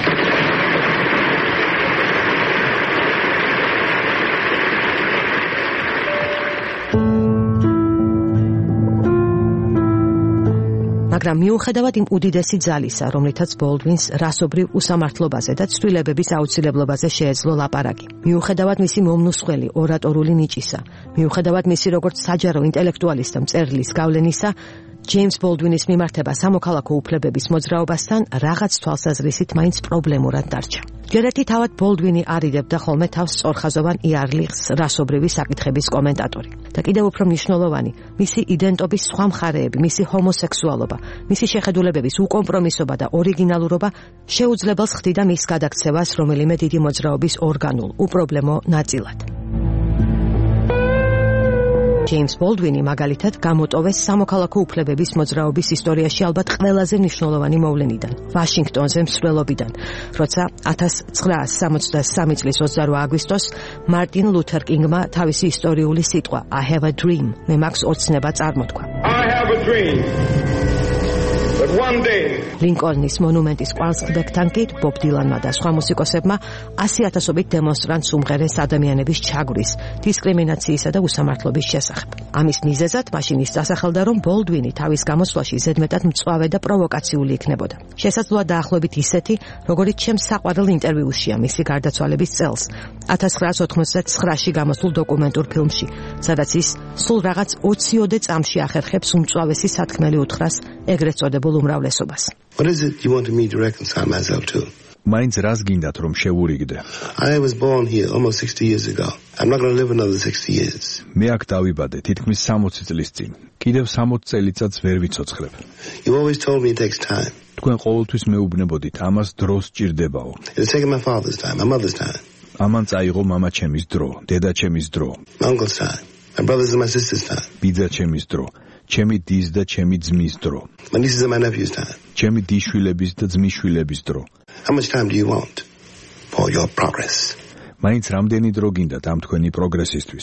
მაგრამ მიუხედავად იმ უდიდესი ძალისა, რომლითაც ბოლდვინს რასობრივ უსამართლობაზე და ცვლილებების აუცილებლობაზე შეეძლო ლაპარაკი, მიუხედავად მისი მომნუსხველი ორატორული ნიჭისა, მიუხედავად მისი როგორც საჯარო ინტელექტუალის და მწერლის გავლენისა, ჯეიმს ბოლდვინის მიმართება სამოქალაქო უფლებების მოძრაობასთან რაღაც თვალსაზრისით მაინც პრობლემურად დარჩა. ჯერეთი თავად ბოლდვინი არიდებდა ხოლმე თავს სწორხაზოვან იარლიხს, რასობრივი საკითხების კომენტატორი. და კიდევ უფრო მნიშვნელოვანი, მისი იდენტობის სხვა მხარეები, მისი ჰომოსექსუალობა, მისი შეხედულებების უკომპრომისობა და ორიგინალურობა შეუძლებელს ხდიდა მის გადაქცევას რომელიმე დიდი მოძრაობის ორგანულ, უპრობლემო ნაწილად. ჯეიმს ბოლდვინი მაგალითად გამოტოვეს სამოქალაქო უფლებების მოძრაობის ისტორიაში ალბათ ყველაზე მნიშვნელოვანი მოვლენიდან, ვაშინგტონზე მსვლელობიდან, როცა ათას ცხრაას სამოცდა სამი წლის ოცდაორი აგვისტოს მარტინ ლუთერ კინგმა თავისი ისტორიული სიტყვა I have a dream, მე მაქვს ოცნება წარმოთქვა. I have a dream. But one day ლინკოლნის მონუმენტის კვალსხდებთან კი ბობ დილანმა და სხვა მუსიკოსებმა ასი ათასობით დემონსტრანტს უმღერეს ადამიანების ჩაგვრის, დისკრიმინაციისა და უსამართლობის შესახებ. ამის მიზეზად მაშინ ის დასახელდა, რომ ბოლდვინი თავის გამოსვლაში ზედმეტად მწვავე და პროვოკაციული იქნებოდა. შესაძლოა დაახლოებით ისეთი, როგორც ჩემს საყვარელ ინტერვიუშია მისი გარდაცვალების წელს, ათას ცხრაას ოთხმოცდათცხრაში გამოსულ დოკუმენტურ ფილმში, სადაც ის სულ რაღაც ოციოდე წამში ახერხებს უმწვავესი სათქმელი უთხრას ეგრეთ წოდებულ უმრავლესობას. What is it you wanted me to reconcile myself to? მაინც რას გინდათ რომ შევურიგდე? I was born here almost sixty years ago. I'm not going to live another sixty years. მე აქ დავიბადე თითქმის სამოცი წლის წინ. კიდევ სამოცი წელიწადს ვერ ვიცოცხლებ. You always told me it takes time. თქვენ ყოველთვის მეუბნებოდით, ამას დრო სჭირდებაო. It's taken my father's time, my mother's time. ამან წაიღო მამაჩემის დრო, დედაჩემის დრო, My uncle's time, my brother's and my sister's time. ბიძაჩემის დრო, ჩემი დის და ჩემი ძმის დრო. My nieces and my nephews' time. ჩემი დიშვილების და ძმისშვილების დრო. How much time do you want for your progress? მაინც რამდენი დრო გინდათ ამ თქვენი პროგრესისთვის?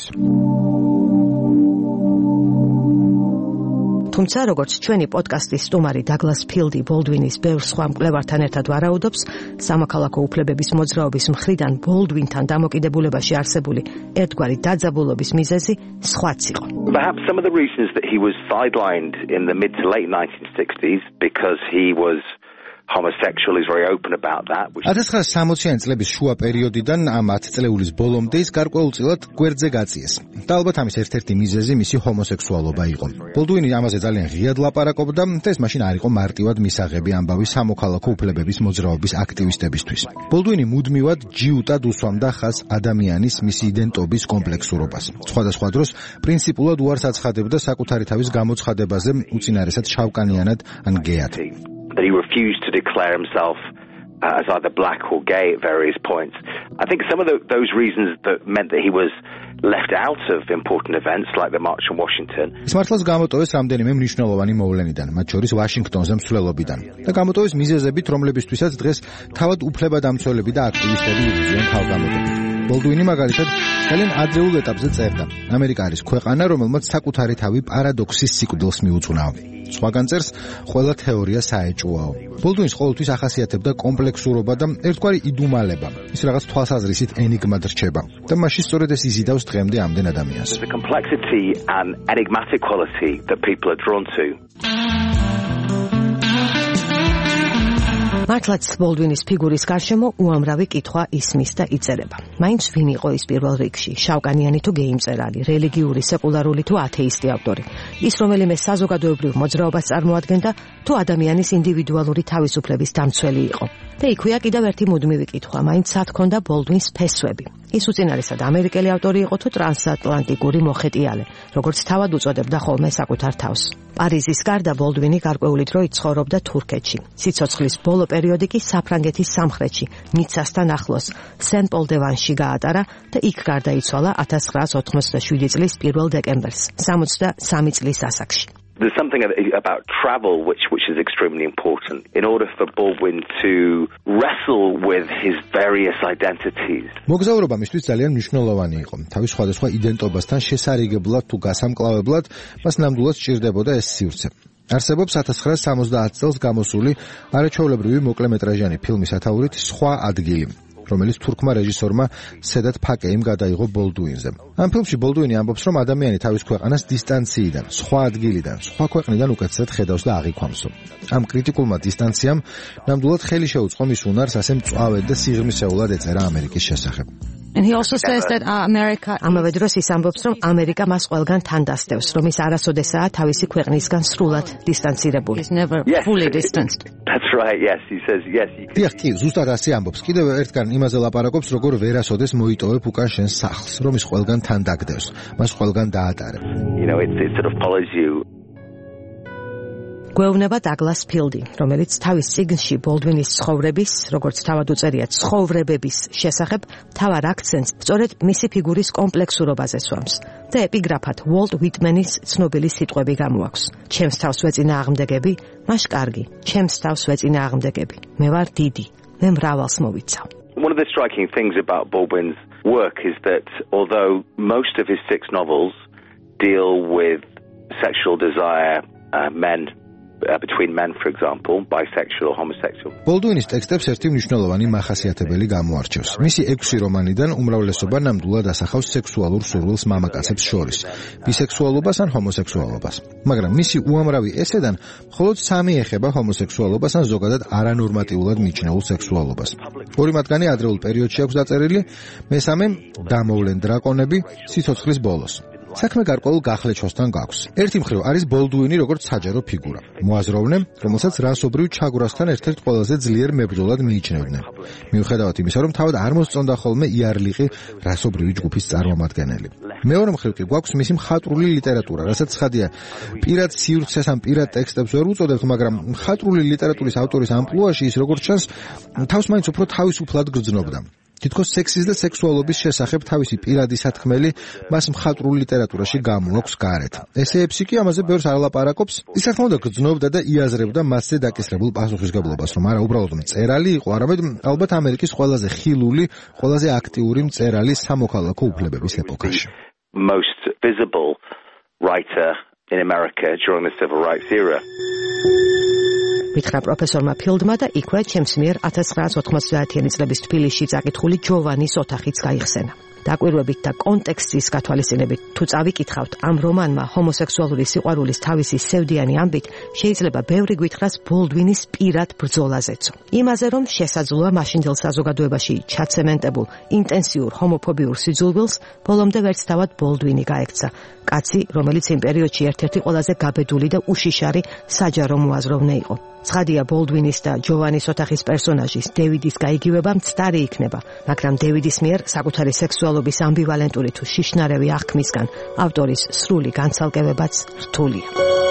თუმცა როგორც ჩვენი პოდკასტის სტუმარი დაგლას ფილდი ბოლდვინის ბევრ სხვა მკვლევართან ერთად ვარაუდობს, სამოქალაქო უფლებების მოძრაობის მხრიდან ბოლდვინთან დამოკიდებულებაში არსებული ერთგვარი დაძაბულობის მიზეზი სხვაც იყო. Perhaps some of the reasons that he was sidelined in the mid to late nineteen sixties because he was homosexual, is very open about that. ათას ცხრაასი სამოციანი წლების შუა პერიოდიდან ამ ათი წლეულის ბოლომდე ის გარკვეულწილად გვერდზე გაწიეს. და ალბათ ამის ერთ-ერთი მიზეზი მისი ჰომოსექსუალობა იყო. ბოლდუინი ამაზე ძალიან ღიად ლაპარაკობდა და ეს მაშინ არ იყო მარტივად მისაღები ამბავი სამოქალაქო უფლებების მოძრაობის აქტივისტებისთვის. ბოლდუინი მუდმივად ჯიუტად უსვამდა ხაზს ადამიანის მისი იდენტობის კომპლექსურობას. სხვადასხვა დროს პრინციპულად უარს აცხადებდა საკუთარი თავის გამოცხადებაზე, უწინარესად შავკანიანად ან გეად. That he refused to declare himself uh, as either black or gay at various points. I think some of the, those reasons that meant that he was left out of important events like the March on Washington. ის მართლაც გამოტოვეს რამდენიმე მნიშვნელოვანი მოვლენიდან, მათ შორის ვაშინგტონზე მსვლელობიდან. და გამოტოვეს მიზეზებით, რომლებისთვისაც დღეს თავად უფლებადამცველები და აქტივისტები იღებენ თავგამოთებით. ბოლდუინი მაგალითად ძალიან ადრეულ ეტაპზე წერდა. ამერიკა არის ქვეყანა, რომელმაც საკუთარი თავი პარადოქსის სიკვდილს მიუძღვნა. სხვაგან წერს, ყველა თეორია საეჭვოა. ბოლდუინს ყოველთვის ახასიათებდა კომპლექსურობა და ერთგვარი იდუმალება. ის რაღაც თვალსაზრისით ენიგმად რჩება. და მაშინ სწორედ ეს იზიდავს დღემდე ამდენ ადამიანს. The complexity and enigmatic quality that people are drawn to. მართლაც ბოლდვინის ფიგურის გარშემო უამრავი კითხვა ისმის და იწერება. მაინც ვინ იყო ის პირველ რიგში, შავკანიანი თუ გეი მწერალი, რელიგიური, სეკულარული თუ ათეისტი ავტორი, ის რომელიმე საზოგადოებრივ მოძრაობას წარმოადგენდა თუ ადამიანის ინდივიდუალური თავისუფლების დამცველი იყო. და იქვეა კიდევ ერთი მუდმივი კითხვა, მაინც სად ჰქონდა ბოლდვინს ფესვები. ის უწინარესად ამერიკელი ავტორი იყო თუ ტრანსატლანტიკური მოხეტიალე, როგორც თავად უწოდებდა ხოლმე საკუთარ თავს. პარიზის გარდა ბოლდვინი გარკვეული დრო იცხოვრობდა თურქეთში. სიცოცხლის ბოლო პერიოდი კი საფრანგეთის სამხრეთში, ნიცასთან ახლოს, სენ-პოლ-დე-ვანში გაატარა და იქ გარდაიცვალა ათას ცხრაასი ოთხმოცდაშვიდი წლის პირველ დეკემბერს, სამოცდასამი წლის ასაკში. There's something about travel which which is extremely important in order for Baldwin to wrestle with his various identities. მოგზაურობა მისთვის ძალიან მნიშვნელოვანი იყო. თავის სხვადასხვა იდენტობასთან შესარიგებლად თუ გასამკლავებლად მას ნამდვილად სჭირდებოდა ეს სივრცე. არსებობს ათას ცხრაასი სამოცდაათი წელს გამოსული არაჩვეულებრივი მოკლემეტრაჟიანი ფილმის ათაურით სხვა ადგილი, რომელიც თურქმა რეჟისორმა სედათ ფაკეიმ გადაიღო ბოლდუინზე. ამ ფილმში ბოლდუინი ამბობს, რომ ადამიანი თავის ქვეყანას დისტანციიდან, სხვა ადგილიდან, სხვა ქვეყნიდან უკეთესად ხედავს და აღიქვამსო. ამ კრიტიკულმა დისტანციამ ნამდვილად ხელი შეუწყო მის უნარს ასე მწვავედ და სიღრმისეულად ეწერა ამერიკის შესახებ. And he also says that uh, America ამავე დროს ის ამბობს, რომ ამერიკა მას ყველგან თან დასდევს, რომ ის არასოდესაა თავისი ქვეყნისგან სრულად დისტანცირებული. He's never yes. fully distanced. That's right. Yes, he says yes. დიახ, კი, ზუსტად ასე ამბობს. კიდევ ერთგან იმაზე ლაპარაკობს, როგორ ვერასოდეს მოიტოვებ უკან შენს სახლს, რომ ის ყველგან თან დაგდევს, მას ყველგან დაატარებ. You know, it, it sort of follows you. გვეუბნება დაგლას ფილდი, რომელიც თავის წიგნში ბოლდვინის ცხოვრების, როგორც თავად უწერია, ცხოვრებების შესახებ თავარ აქცენტს სწორედ მისი ფიგურის კომპლექსურობაზე სვამს და ეპიგრაფად უოლტ ვიტმენის ცნობილი სიტყვები გამოაქვს. ჩემს თავს ვეწინა აღმდეგები, მას კარგი, ჩემს თავს ვეწინა აღმდეგები. მე ვარ დიდი, მე მრავალს მოვიცავ. One of the striking things about Baldwin's work is that although most of his six novels deal with sexual desire, uh, men Uh, between men, for example, bisexual or homosexual. ბოლდუინის ტექსტებს ერთი მნიშვნელოვანი მახასიათებელი გამოარჩევს. მისი ექვსი რომანიდან უმრავლესობა ნამდვილად ასახავს სექსუალურ სურვილს მამაკაცებს შორის, ბისექსუალობას ან ჰომოსექსუალობას. მაგრამ მისი უამრავი ესედან მხოლოდ სამი ეხება ჰომოსექსუალობას ან ზოგადად არანორმატიულად მიჩნეულ სექსუალობას. ორი მათგანი ადრეულ პერიოდში აქვს დაწერილი, მესამე დამოვლენ დრაკონები სიცოცხლის ბოლოს. საქმე გარკვეულ გახლეჩოსთან გაქვს. ერთი მხრივ არის ბოლდუინი როგორც საჯარო ფიგურა. მოაზროვნე, რომელსაც რასობრივ ჩაგვრასთან ერთ-ერთ ყველაზე ძლიერ მებრძოლად მიიჩნევდნენ. მიუხედავად იმისა, რომ თავად არ მოსწონდა ხოლმე იარლიყი რასობრივი ჯგუფის წარმომადგენელი. მეორე მხრივ კი გვაქვს მისი მხატვრული ლიტერატურა, რასაც ცხადია, პირად სივრცეს ან პირად ტექსტებს ვერ უწოდებთ, მაგრამ მხატვრული ლიტერატურის ავტორის ამპლუაში ის როგორც ჩანს, თავს მაინც უფრო თავისუფლად გრძნობდა. თითქოს სექსის და სექსუალობის შესახებ თავისი პირადი სათქმელი მას მხატვრულ ლიტერატურაში გამოაქვს გარეთ. ესეებში კი ამაზე ბევრს არ ლაპარაკობს. ის რა თქმა უნდა გრძნობდა და იაზრებდა მასზე დაკისრებულ პასუხისგებლობას, რომ არა უბრალოდ მწერალი იყო, არამედ ალბათ ამერიკის ყველაზე ხილული, ყველაზე აქტიური მწერალი სამოქალაქო უფლებების ეპოქაში. Most visible writer in America during the civil rights era. მითხრა პროფესორმა ფილდმა და იქვე ჩემს მიერ ათას ცხრაასი ოთხმოცდაათიანი წლების თბილისში წაკითხული ჯოვანის ოთახიც გაიხსენა. დაკვირვებით და კონტექსტის გათვალისწინებით თუ წავიკითხავთ ამ რომანმა ჰომოსექსუალური სიყვარულის თავისი სევდიანი ამბით შეიძლება ბევრი გითხრას ბოლდვინის პირად ბრძოლაზეცო. იმაზე რომ შესაძლოა მაშინდელ საზოგადოებაში ჩაცემენტებულ ინტენსიურ ჰომოფობიურ სიძულვილს ბოლომდე ვერც თავად ბოლდვინი გაექცა. კაცი, რომელიც იმ პერიოდში ერთ-ერთი ყველაზე გაბედული და უშიშარი საჯარო მოაზროვნე იყო. ცხადია ბოლდვინის და ჯოვანის ოთახის პერსონაჟის დევიდის გაიგივება მცდარი იქნება, მაგრამ დევიდის მიერ საკუთარი სექსუალობის ამბივალენტური თუ შიშნარევი აღქმისგან ავტორის სრული განცალკევებაც რთულია.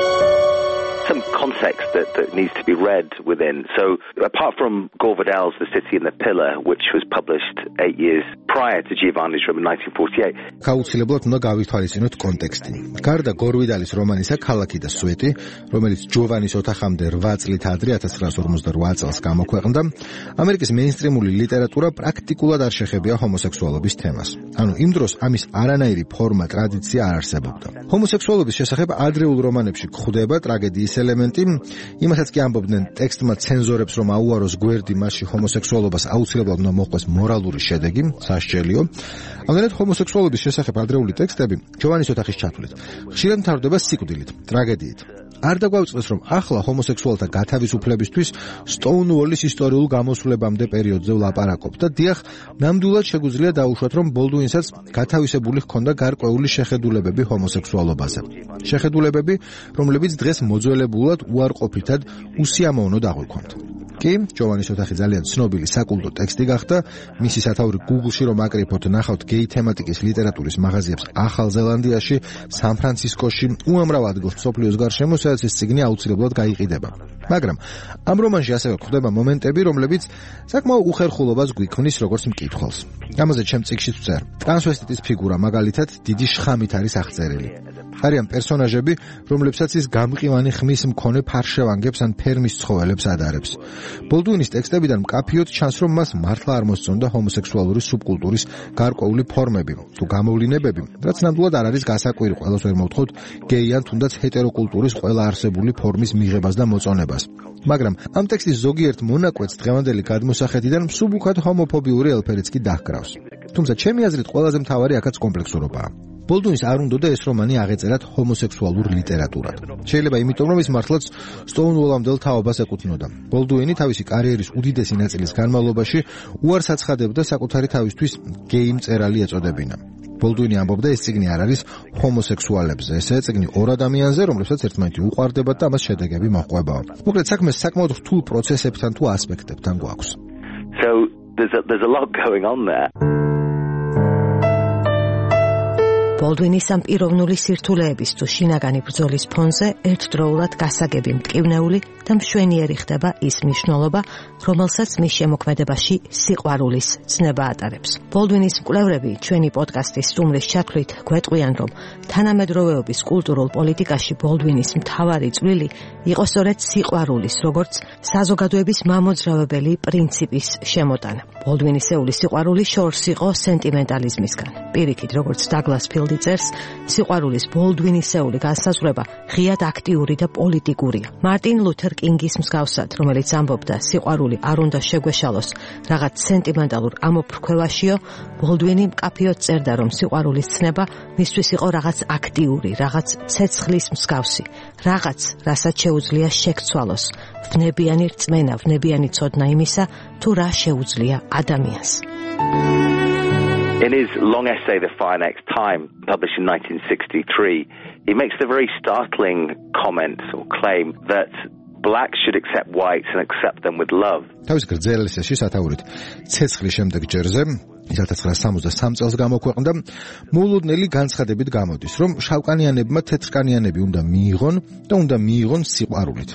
Some context that, that needs to be read within. So, apart from Gore Vidal's The City and the Pillar, which was published eight years prior to Giovanni's roman in nineteen forty-eight. გაუცილებლად უნდა გავითვალისწინოთ კონტექსტი. გარდა გორ ვიდალის რომანისა ქალაქი და სვეტი, რომელიც ჯოვანის ოთახამდე რვა წლით ადრე ათას ცხრაასი ორმოცდარვა წელს გამოქვეყნდა, ამერიკის მეინსტრიმული ლიტერატურა პრაქტიკულად არ შეხებია ჰომოსექსუალობის თემას. ანუ იმ დროს ამის არანაირი ფორმა, ტრადიცია არ არსებობდა. ჰომოსექსუალობის შესახებ ადრეულ რომანებში გვხვდება ტრაგედიის ელემენტი, იმასაც კი ამბობდნენ ტექსტმა ცენზორებს, რომ აუაროს გვერდი, მასში ჰომოსექსუალობას აუცილებლად უნდა მოჰყვეს მორალური შედეგი, სასჯელიო. ამგვარად ჰომოსექსუალობის შესახებ ადრეული ტექსტები ჯოვანის ოთახის ჩათვლით ხშირად მთავრდება სიკვდილით, ტრაგედიით. არ დაგვაუწყდეს, რომ ახლა ჰომოსექსუალთა გათავისუფლებისთვის სტოუნუოლის ისტორიულ გამოსვლებამდე პერიოდზე ვლაპარაკობთ და დიახ, ნამდვილად შეგვიძლია დაუშვათ, რომ ბოლდუინსაც გათავისებული ჰქონდა გარკვეული შეხედულებები ჰომოსექსუალობაზე. შეხედულებები, რომლებიც დღეს მოძველებულად უარყოფითად უსიამოვნოდ აღვიქვამთ. კი, ჯოვანის ოთახი ძალიან ცნობილი საკულტო ტექსტი გახდა, მისი სათაური Google-ში რომ აკრიფოთ, ნახავთ გეი თემატიკის ლიტერატურის მაღაზიებს ახალ ზელანდიაში, სან ფრანცისკოში, უამრავ ადგილს მსოფლიოს გარშემო, სადაც ეს წიგნი აუცილებლად გაიყიდება. მაგრამ ამ რომანში ასევე გვხვდება მომენტები, რომლებიც საკმაო უხერხულობას გვიქმნის როგორც მკითხველს. ამაზე ჩემ წიგნში ვწერ. ტრანსვესტიტის ფიგურა მაგალითად დიდი შხამით არის აღწერილი. არიან პერსონაჟები, რომლებსაც ის გამყივანი ხმის მქონე ფარშევანგებს ან ფერმის ცხოველებს ადარებს. ბოლდუინის ტექსტებიდან მკაფიოდ ჩანს, რომ მას მართლა არ მოსწონდა ჰომოსექსუალური სუბკულტურის გარკვეული ფორმები თუ გამოვლინებები, რაც ნამდვილად არ არის გასაკვირი, ყველას ვერ მოვთხოვთ გეი ან თუნდაც ჰეტეროკულტურის ყველა არსებული ფორმის მიღებას და მოწონებას. მაგრამ ამ ტექსტის ზოგიერთ მონაკვეთს დღევანდელი გადმოსახედიდან მსუბუქად ჰომოფობიური ელფერიც კი დაჰკრავს. თუმცა ჩემი აზრით ყველაზე მთავარი აქაც კომპლექსურობაა. ბოლდუინს არ უნდოდა ეს რომანი აღეწერათ ჰომოსექსუალურ ლიტერატურად. შეიძლება იმიტომ, რომ ის მართლაც სტოუნუოლამდელ თაობას ეკუთვნოდა. ბოლდუინი თავისი კარიერის უდიდესი ნაწილის განმავლობაში უარს აცხადებდა საკუთარი თავისთვის გეი მწერალი ეწოდებინა. ბოლდუინი ამბობდა, ეს წიგნი არ არის ჰომოსექსუალებზე, ესე წიგნი ორ ადამიანზე, რომლებსაც ერთმანეთი უყვარდებათ და ამას შედეგები მოჰყვებაო. მოკლედ საქმეს საკმაოდ რთულ პროცესებთან თუ ასპექტებთან გვაქვს. So there's a, there's a lot going on there. ბოლდუინის ამ პიროვნული სირთულეების თუ შინაგანი ბრძოლის ფონზე ერთდროულად გასაგები მტკივნეული და მშვენიერი ხდება ის მნიშვნელობა, რომელსაც მის შემოქმედებაში სიყვარულის ცნება ატარებს. ბოლდუინის მკვლევრები ჩვენი პოდკასტის სტუმრის ჩათვლით გვეტყვიან, რომ თანამედროვეობის კულტურულ პოლიტიკაში ბოლდუინის მთავარი წვლილი იყო სწორედ სიყვარულის, როგორც საზოგადოების მამოძრავებელი პრინციპის შემოტანა. ბოლდუინისეული სიყვარული შორს იყო სენტიმენტალიზმისგან. პირიქით, როგორც დაგლას ფილდი წერს, სიყვარულის ბოლდუინისეული განსაზღვრება ღიად აქტიური და პოლიტიკურია. მარტინ ლუთერ კინგის მსგავსად, რომელიც ამბობდა, სიყვარული არ უნდა შეგვეშალოს რაღაც სენტიმენტალურ ამოფრქვევაშიო, ბოლდუინი მკაფიოდ წერდა, რომ სიყვარულის ცნება მისთვის იყო რაღაც აქტიური, რაღაც ცეცხლის მსგავსი, რაღაც, რასაც შეუძლია შექცვალოს, ვნებიანი რწმენა, ვნებიანი ცოდნა იმისა, თუ რა შეუძლია ადამიანს. In his long essay, The Fire Next Time, published in nineteen sixty-three, he makes the very startling comment or claim that blacks should accept whites and accept them with love. თავის გრძელ ესეში სათაურით ცეცხლის შემდეგ ჯერზე, ის ათას ცხრაასი სამოცდასამ წელს გამოქვეყნდა, მოულოდნელი განცხადებით გამოდის, რომ შავკანიანებმა თეთრკანიანები უნდა მიიღონ და უნდა მიიღონ სიყვარულით.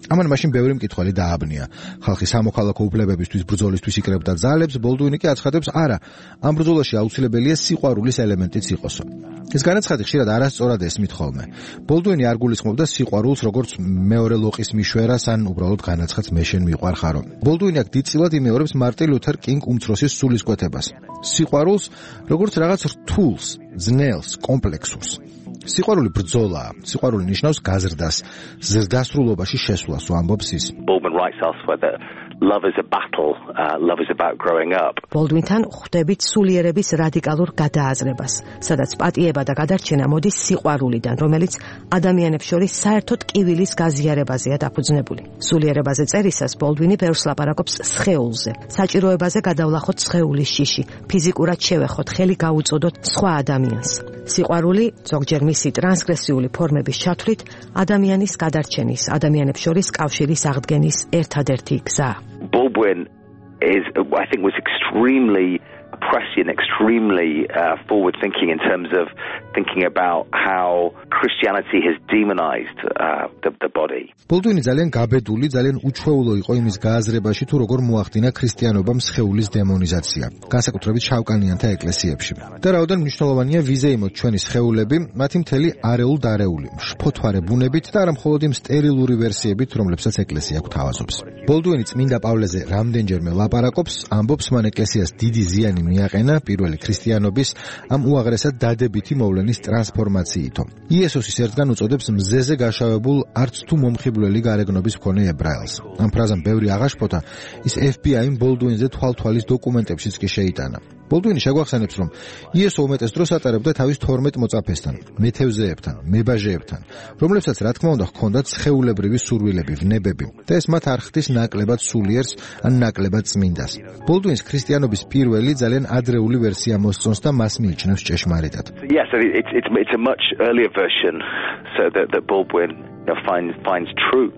ამან მაშინ ბევრი მკითხველი დააბნია. ხალხი სამოქალაქო უფლებებისთვის ბრძოლისთვის იკრებდა ძალებს, ბოლდუინი კი აცხადებს, არა, ამ ბრძოლაში აუცილებელია სიყვარულის ელემენტიც იყოსო. ეს განაცხადი ხშირად არასწორად ესმით ხოლმე. ბოლდუინი არ გულისხმობდა სიყვარულს როგორც მეორე ლოყის მიშვერას ან უბრალოდ განაცხადს მე შენ მიყვარხარო. ბოლდუინი აქ დიდწილად იმეორებს მარტინ ლუთერ კინგ უმცროსის სულისკვეთებას. სიყვარულს როგორც რაღაც რთულს, ძნელს, კომპლექსურს. სიყვარული ბრძოლაა. სიყვარული ნიშნავს გაზრდას, ზრდასრულობაში შესვლას, ამბობს ის. Baldwin writes elsewhere that love is a battle, uh, love is about growing up. ბოლდუინთან ხვდებით სულიერების რადიკალურ გადააზრებას, სადაც პატიება და გადარჩენა მოდის სიყვარულიდან, რომელიც ადამიანებს შორის საერთოდ ტკივილის გაზიარებაზეა დაფუძნებული. სულიერებაზე წერისას ბოლდუინი ბევრს ლაპარაკობს სხეულზე. საჭიროებაზე გადავლახოთ სხეულის შიში, ფიზიკურად შევეხოთ, ხელი გაუწოდოთ სხვა ადამიანს. სიყვარული ზოგჯერ მისი ტრანსგრესიული ფორმების ჩათვლით ადამიანის გადარჩენის, ადამიანებს შორის კავშირის აღდგენის ერთადერთი გზა. Baldwin is, I think, was extremely prescient, extremely uh, forward-thinking in terms of thinking about how Christianity has demonized uh, the, the body. ბოლდუინი ძალიან გაბედული, ძალიან უჩვეულო იყო იმის გააზრებაში, თუ როგორ მოახდინა ქრისტიანობამ სხეულის დემონიზაცია, განსაკუთრებით შავკანიანთა ეკლესიებში. და რაოდენ მნიშვნელოვანია ვიზეიმოთ ჩვენი სხეულები, მათი მთელი არეულ-დარეული, შფოთვარე ბუნებით და არა მხოლოდ იმ სტერილური ვერსიებით, რომლებსაც ეკლესია გვთავაზობს. ბოლდუინი წმინდა პავლეზე რამდენჯერმე ლაპარაკობს, ამბობს, მან ეკლესიას დიდი ზიანი მიაყენა პირველი ქრისტიანობის ამ უაღრესად დადებითი მოვლენის ტრანსფორმაციითო. იესოსის ერთგან უწოდებს მზეზე გაშავებულ არც თუ მომხიბვლელი გარეგნობის მქონე ებრაელს. ამ ფრაზამ ბევრი აღაშფოთა, ის ეფ ბი აიმ ბოლდუინზე თვალთვალის დოკუმენტებშიც კი შეიტანა. ბოლდუინი შეგვახსენებს, რომ იესო უმეტეს დროს ატარებდა თავის თორმეტ მოწაფესთან, მეთევზეებთან, მებაჟეებთან, რომლებსაც რა თქმა უნდა ჰქონდათ სხეულებრივი სურვილები, ვნებები და ეს მათ არ ხდის ნაკლებად სულიერს ან ნაკლებად წმინდას. ბოლდუინს ქრისტიანობის პირველი ძალიან ადრეული ვერსია მოსწონს და მას მიიჩნევს ჭეშმარიტად. Yes, it's it's it's a much earlier version, so that that Baldwin you know, finds finds truth.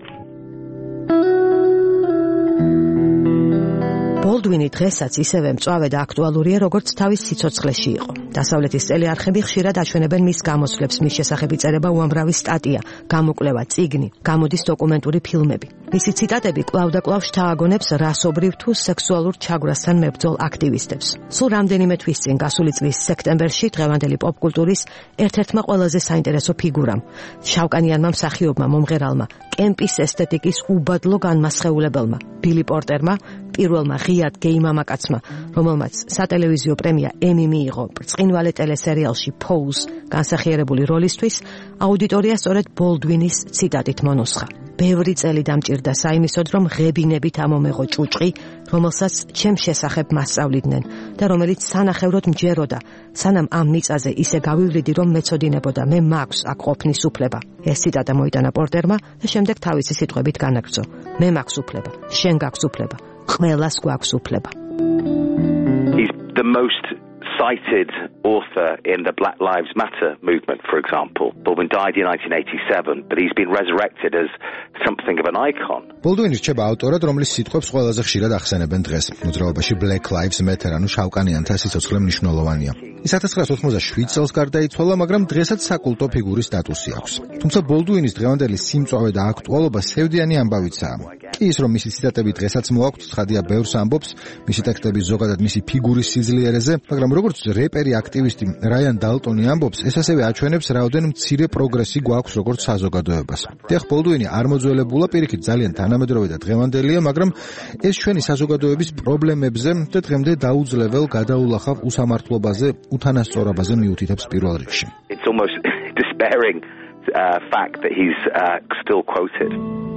ბოლდუინი დღესაც ისევე მწვავე და აქტუალურია, როგორც თავის სიცოცხლეში იყო. დასავლეთის წელიარხები ხშირად აჩვენებენ მის გამოსვლებს, მის შესახებ იწერება უამრავი სტატია, გამოკვლევა, წიგნი, გამოდის დოკუმენტური ფილმები. მისი ციტატები კვლავ და კვლავ შთააგონებს რასობრივ თუ სექსუალურ ჩაგვასთან მებრძოლ აქტივისტებს. სულ რამდენიმე თვის წინ, გასული წლის სექტემბერში, დღევანდელი პოპკულტურის ერთ-ერთმა ყველაზე საინტერესო ფიგურამ, შავკანიანმა მსახიობმა, მომღერალმა, კემპის ესთეტიკის უბადლო განმასხეულებელმა, ბილი პორტერმა, პირველმა ღიად გეი მამაკაცმა, რომელმაც სატელევიზიო პრემია ემი მიიღო ბრწყინვალე ტელესერიალში Pose განსახიერებული როლისთვის, აუდიტორია სწორედ ბოლდუინის ციტატით მონოსხა. ბევრი წელი დამჭირდა საიმისოდ, რომ ღებინებით ამომეღო ჭუჭყი, რომელსაც ჩემს შესახებ მასწავლიდნენ და რომელიც სანახევროდ მჯეროდა, სანამ ამ მიწაზე ისე გავივლიდი, რომ მეცოდინებოდა, მე მაქვს აქ ყოფნის უფლება. ეს ციტატა მოიტანა პორტერმა და შემდეგ თავისი სიტყვებით განაგრძო. მე მაქვს უფლება, შენ გაქვს უფლება, ყველას გვაქვს უფლება. He's the most cited author in the Black Lives Matter movement, for example. Baldwin died in nineteen eighty-seven, but he's been resurrected as something of an icon. ბოლდუინი რჩება ავტორად, რომლის სიტყვებს ყველაზე ხშირად ახსენებენ დღეს. მოძრაობაში Black Lives Matter, ანუ შავკანიანთა სიცოცხლე მნიშვნელოვანია. ის ათას ცხრაას ოცდაშვიდ წელს გარდაიცვალა, მაგრამ დღესაც საკულტო ფიგურის სტატუსი აქვს. თუმცა ბოლდუინის დღევანდელი სიმწვავე და აქტუალობა სევდიანი ამბავიცაა. კი ის, რომ მისი ციტატები დღესაც მოაქვთ, ცხადია ბევრს ამბობს, მისი ტექსტები ზოგადად მისი ფიგურის სიძლიერეზე, მაგრამ როგორც რეპერი აქტივისტი რაიან დალტონი ამბობს, ეს ასევე აჩვენებს, რაოდენ მცირე პროგრესი გვაქვს როგორც საზოგადოებას. დიახ, ბოლდუინი არ მოძველებულა, პირიქით ძალიან თანამედროვე და დღევანდელია, მაგრამ ეს ჩვენი საზოგადოების პრობლემებზე და დღემდე დაუძლებელ გადაულახავ უსამართლობაზე, უთანასწორობაზე მიუთითებს პირველ რიგში. It's almost despairing uh, fact that he's uh, still quoted.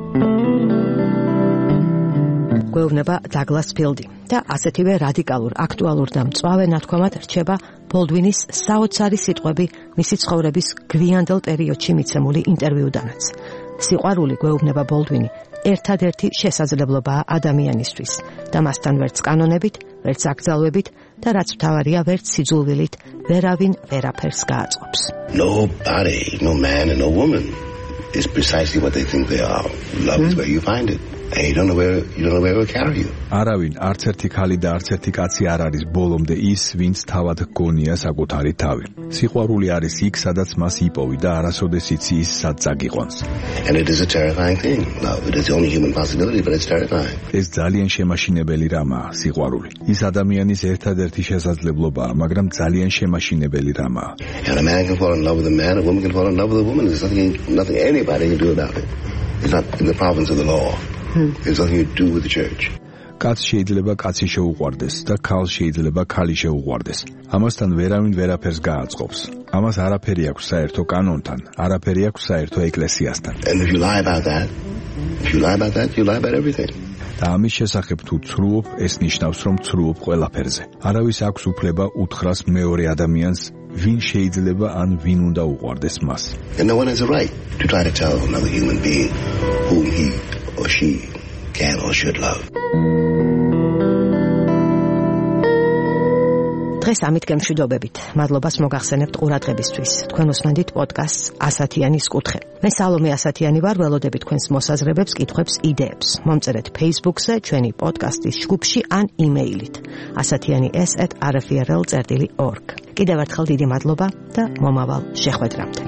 გვეუბნება დაგლას ფილდი და ასეთივე რადიკალურ, აქტუალურ და მწვავე ნათქვამად რჩება ბოლდუინის საოცარი სიტყვები მისი ცხოვრების გვიანდელ პერიოდში მიცემული ინტერვიუდანაც. სიყვარული, გვეუბნება ბოლდუინი, ერთადერთი შესაძლებლობაა ადამიანისთვის და მასთან ვერც კანონებით, ვერც აკრძალვებით და რაც მთავარია, ვერც სიძულვილით ვერავინ ვერაფერს გააწყობს. Nobody, no man and no woman is precisely what they think they are. Love is where you find it. And you don't know where you don't know where it will carry you. არავინ, არც ერთი ქალი და არც ერთი კაცი არ არის ბოლომდე ის, ვინც თავად გონია საკუთარი თავი. სიყვარული არის იქ, სადაც მას იპოვი და არასოდეს იცი ის სად წაგიყვანს. And it is a terrifying thing. No, it is the only human possibility, but it's terrifying. ეს ძალიან შემაშინებელი რამაა, სიყვარული. ის ადამიანის ერთადერთი შესაძლებლობაა, მაგრამ ძალიან შემაშინებელი რამაა. And a man can fall in love with a man, a woman can fall in love with a woman. There's nothing, nothing anybody can do about it. It's not in the province of the law. There's nothing you do with the church. კაცს შეიძლება კაცი შეუყვარდეს და ქალს შეიძლება ქალი შეუყვარდეს. ამასთან ვერავინ ვერაფერს გააწყობს. ამას არაფერი აქვს საერთო კანონთან, არაფერი აქვს საერთო ეკლესიასთან. And if you lie about that, if you lie about that, you lie about everything. და ამის შესახებ თუ ცრუობ, ეს ნიშნავს, რომ ცრუობ ყველაფერზე. არავის აქვს უფლება უთხრას მეორე ადამიანს, ვინ შეიძლება ან ვინ უნდა უყვარდეს მას. And no one has a right to try to tell another human being whom he or she can or should love. დღეს ამით გემშვიდობებით. მადლობას მოგახსენებთ ყურადღებისთვის. თქვენ უსმენთ პოდკასტს ასათიანის კუთხე. მე სალომე ასათიანი ვარ, ველოდებით თქვენს მოსაზრებებს, კითხვებს, იდეებს. მომწერეთ Facebook-ზე, ჩვენი პოდკასტის ჯგუფში ან იმეილით. ასათიანი s at r f r l dot org. კიდევ ერთხელ დიდი მადლობა და მომავალ შეხვედრამდე.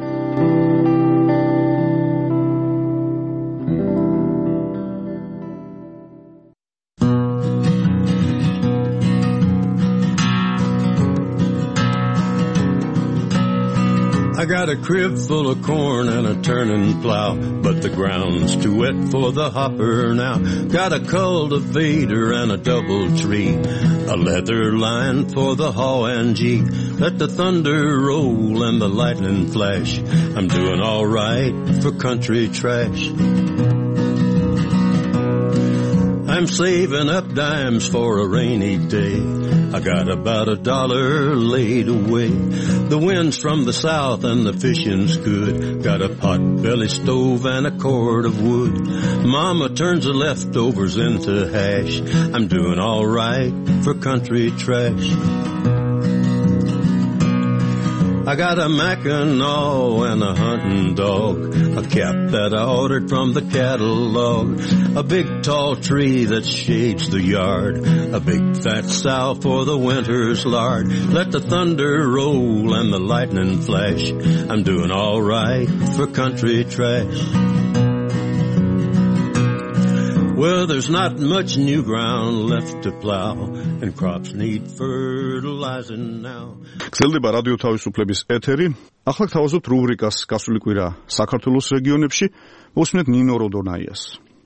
I got a crib full of corn and a turning plow, but the ground's too wet for the hopper now. Got a cultivator and a double tree, a leather line for the haw and gee. Let the thunder roll and the lightning flash. I'm doing all right for country trash. I'm saving up dimes for a rainy day. I got about a dollar laid away. The wind's from the south and the fishing's good. Got a pot-belly stove and a cord of wood. Mama turns the leftovers into hash. I'm doing all right for country trash. I got a Mackinaw and a hunting dog, a cap that I ordered from the catalog, a big tall tree that shades the yard, a big fat sow for the winter's lard. Let the thunder roll and the lightning flash. I'm doing all right for country trash. Well, there's not much new ground left to plow, and crops need fertilizing now. გრძელდება რადიო თავისუფლების ეთერი. ახლა გთავაზობთ რუბრიკას გასული კვირა საქართველოს რეგიონებში. მოსმენთ ნინო როდონაიას.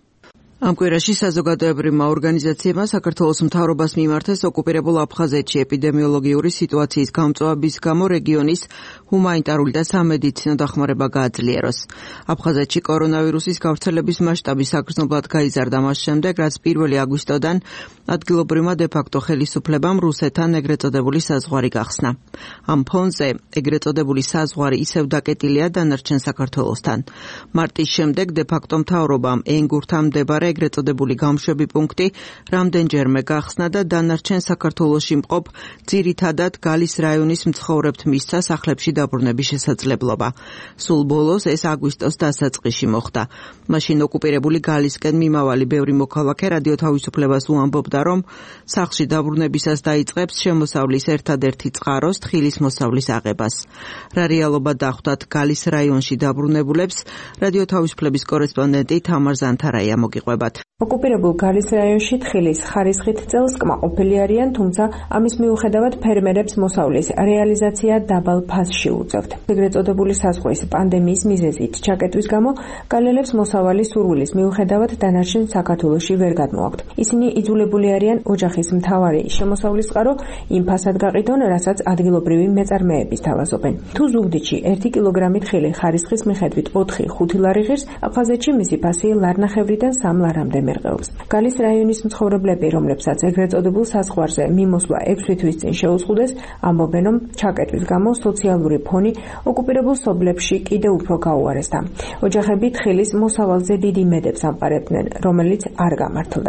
ამ კვირაში საზოგადოებრივმა ორგანიზაციებმა საქართველოს მთავრობას მიმართეს ოკუპირებულ აფხაზეთში ეპიდემიოლოგიური სიტუაციის გამწვავების გამო რეგიონის ჰუმანიტარული და სამედიცინო დახმარება გააძლიეროს. აფხაზეთში კორონავირუსის გავრცელების მასშტაბი საგრძნობლად გაიზარდა მას შემდეგ, რაც პირველი აგვისტოდან ადგილობრივმა დე-ფაქტო ხელისუფლებამ რუსეთთან ეგრეთ წოდებული საზღვარი გახსნა. ამ ფონზე ეგრეთ წოდებული საზღვარი ისევ დაკეტილია დანარჩენ საქართველოსთან. მარტის შემდეგ დე-ფაქტო მთავრობამ ენგურთან მდებარე ეგრეთ წოდებული გამშვები პუნქტი რამდენჯერმე გახსნა და დანარჩენ საქართველოში მყოფ ძირითადად გალის რაიონის მცხოვრებთ მისცა სახლებში დაბრუნების შესაძლებლობა. სულ ბოლოს ეს აგვისტოს დასაწყისში მოხდა. მაშინ ოკუპირებული გალისკენ მიმავალი ბევრი მოქალაქე რადიო თავისუფლებას უამბობდა, რომ სახლში დაბრუნებისას დაიწყებს შემოსავლის ერთადერთი წყაროს თხილის მოსავლის აღებას. რა რეალობა დახვდათ გალის რაიონში დაბრუნებულებს, რადიო თავისუფლების კორესპონდენტი თამარ ზანთარაია მოგიყვება. ოკუპირებულ გალის რაიონში თხილის ხარისხით წელს კმაყოფილი არიან, თუმცა ამის მიუხედავად ფერმერებს მოსავლის რეალიზაცია დაბალ ფასში უწევთ. ეგრეთ წოდებული საზღვრის პანდემიის მიზეზით ჩაკეტვის გამო გალელებს მოსავალი სურვილის მიუხედავად დანარჩენ საქართველოში ვერ გადმოაქვთ. ისინი იძულებული არიან ოჯახის მთავარი შემოსავლის წყარო იმ ფასად გაყიდონ, რასაც ადგილობრივი მეწარმეები სთავაზობენ. თუ ზუგდიდში ერთი კილოგრამი თხილი ხარისხის მიხედვით ოთხი ხუთი ლარი ღირს, აფხაზეთში მისი ფასი ლარნახევრიდან სამ ლარამდე მერყეობს. გალის რაიონის მცხოვრებლები, რომლებსაც ეგრეთ წოდებულ საზღვარზე მიმოსვლა ექვსი თვის წინ შეუზღუდეს, ამბობენ, რომ ჩაკეტვის გამო სოციალური ფონი ოკუპირებულ სოფლებში კიდევ უფრო გაუარესდა. ოჯახები თხილის მოსავალზე დიდი იმედებს ამყარებდნენ, რომელიც არ გამართლდა.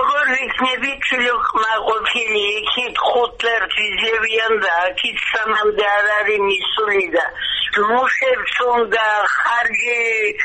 იქნები ჩილოყმაყოფილი იქით ხუთლერ ვიზევიან და აქით სამამდე არ არის მისული და მუშებს უნდა ხარჯი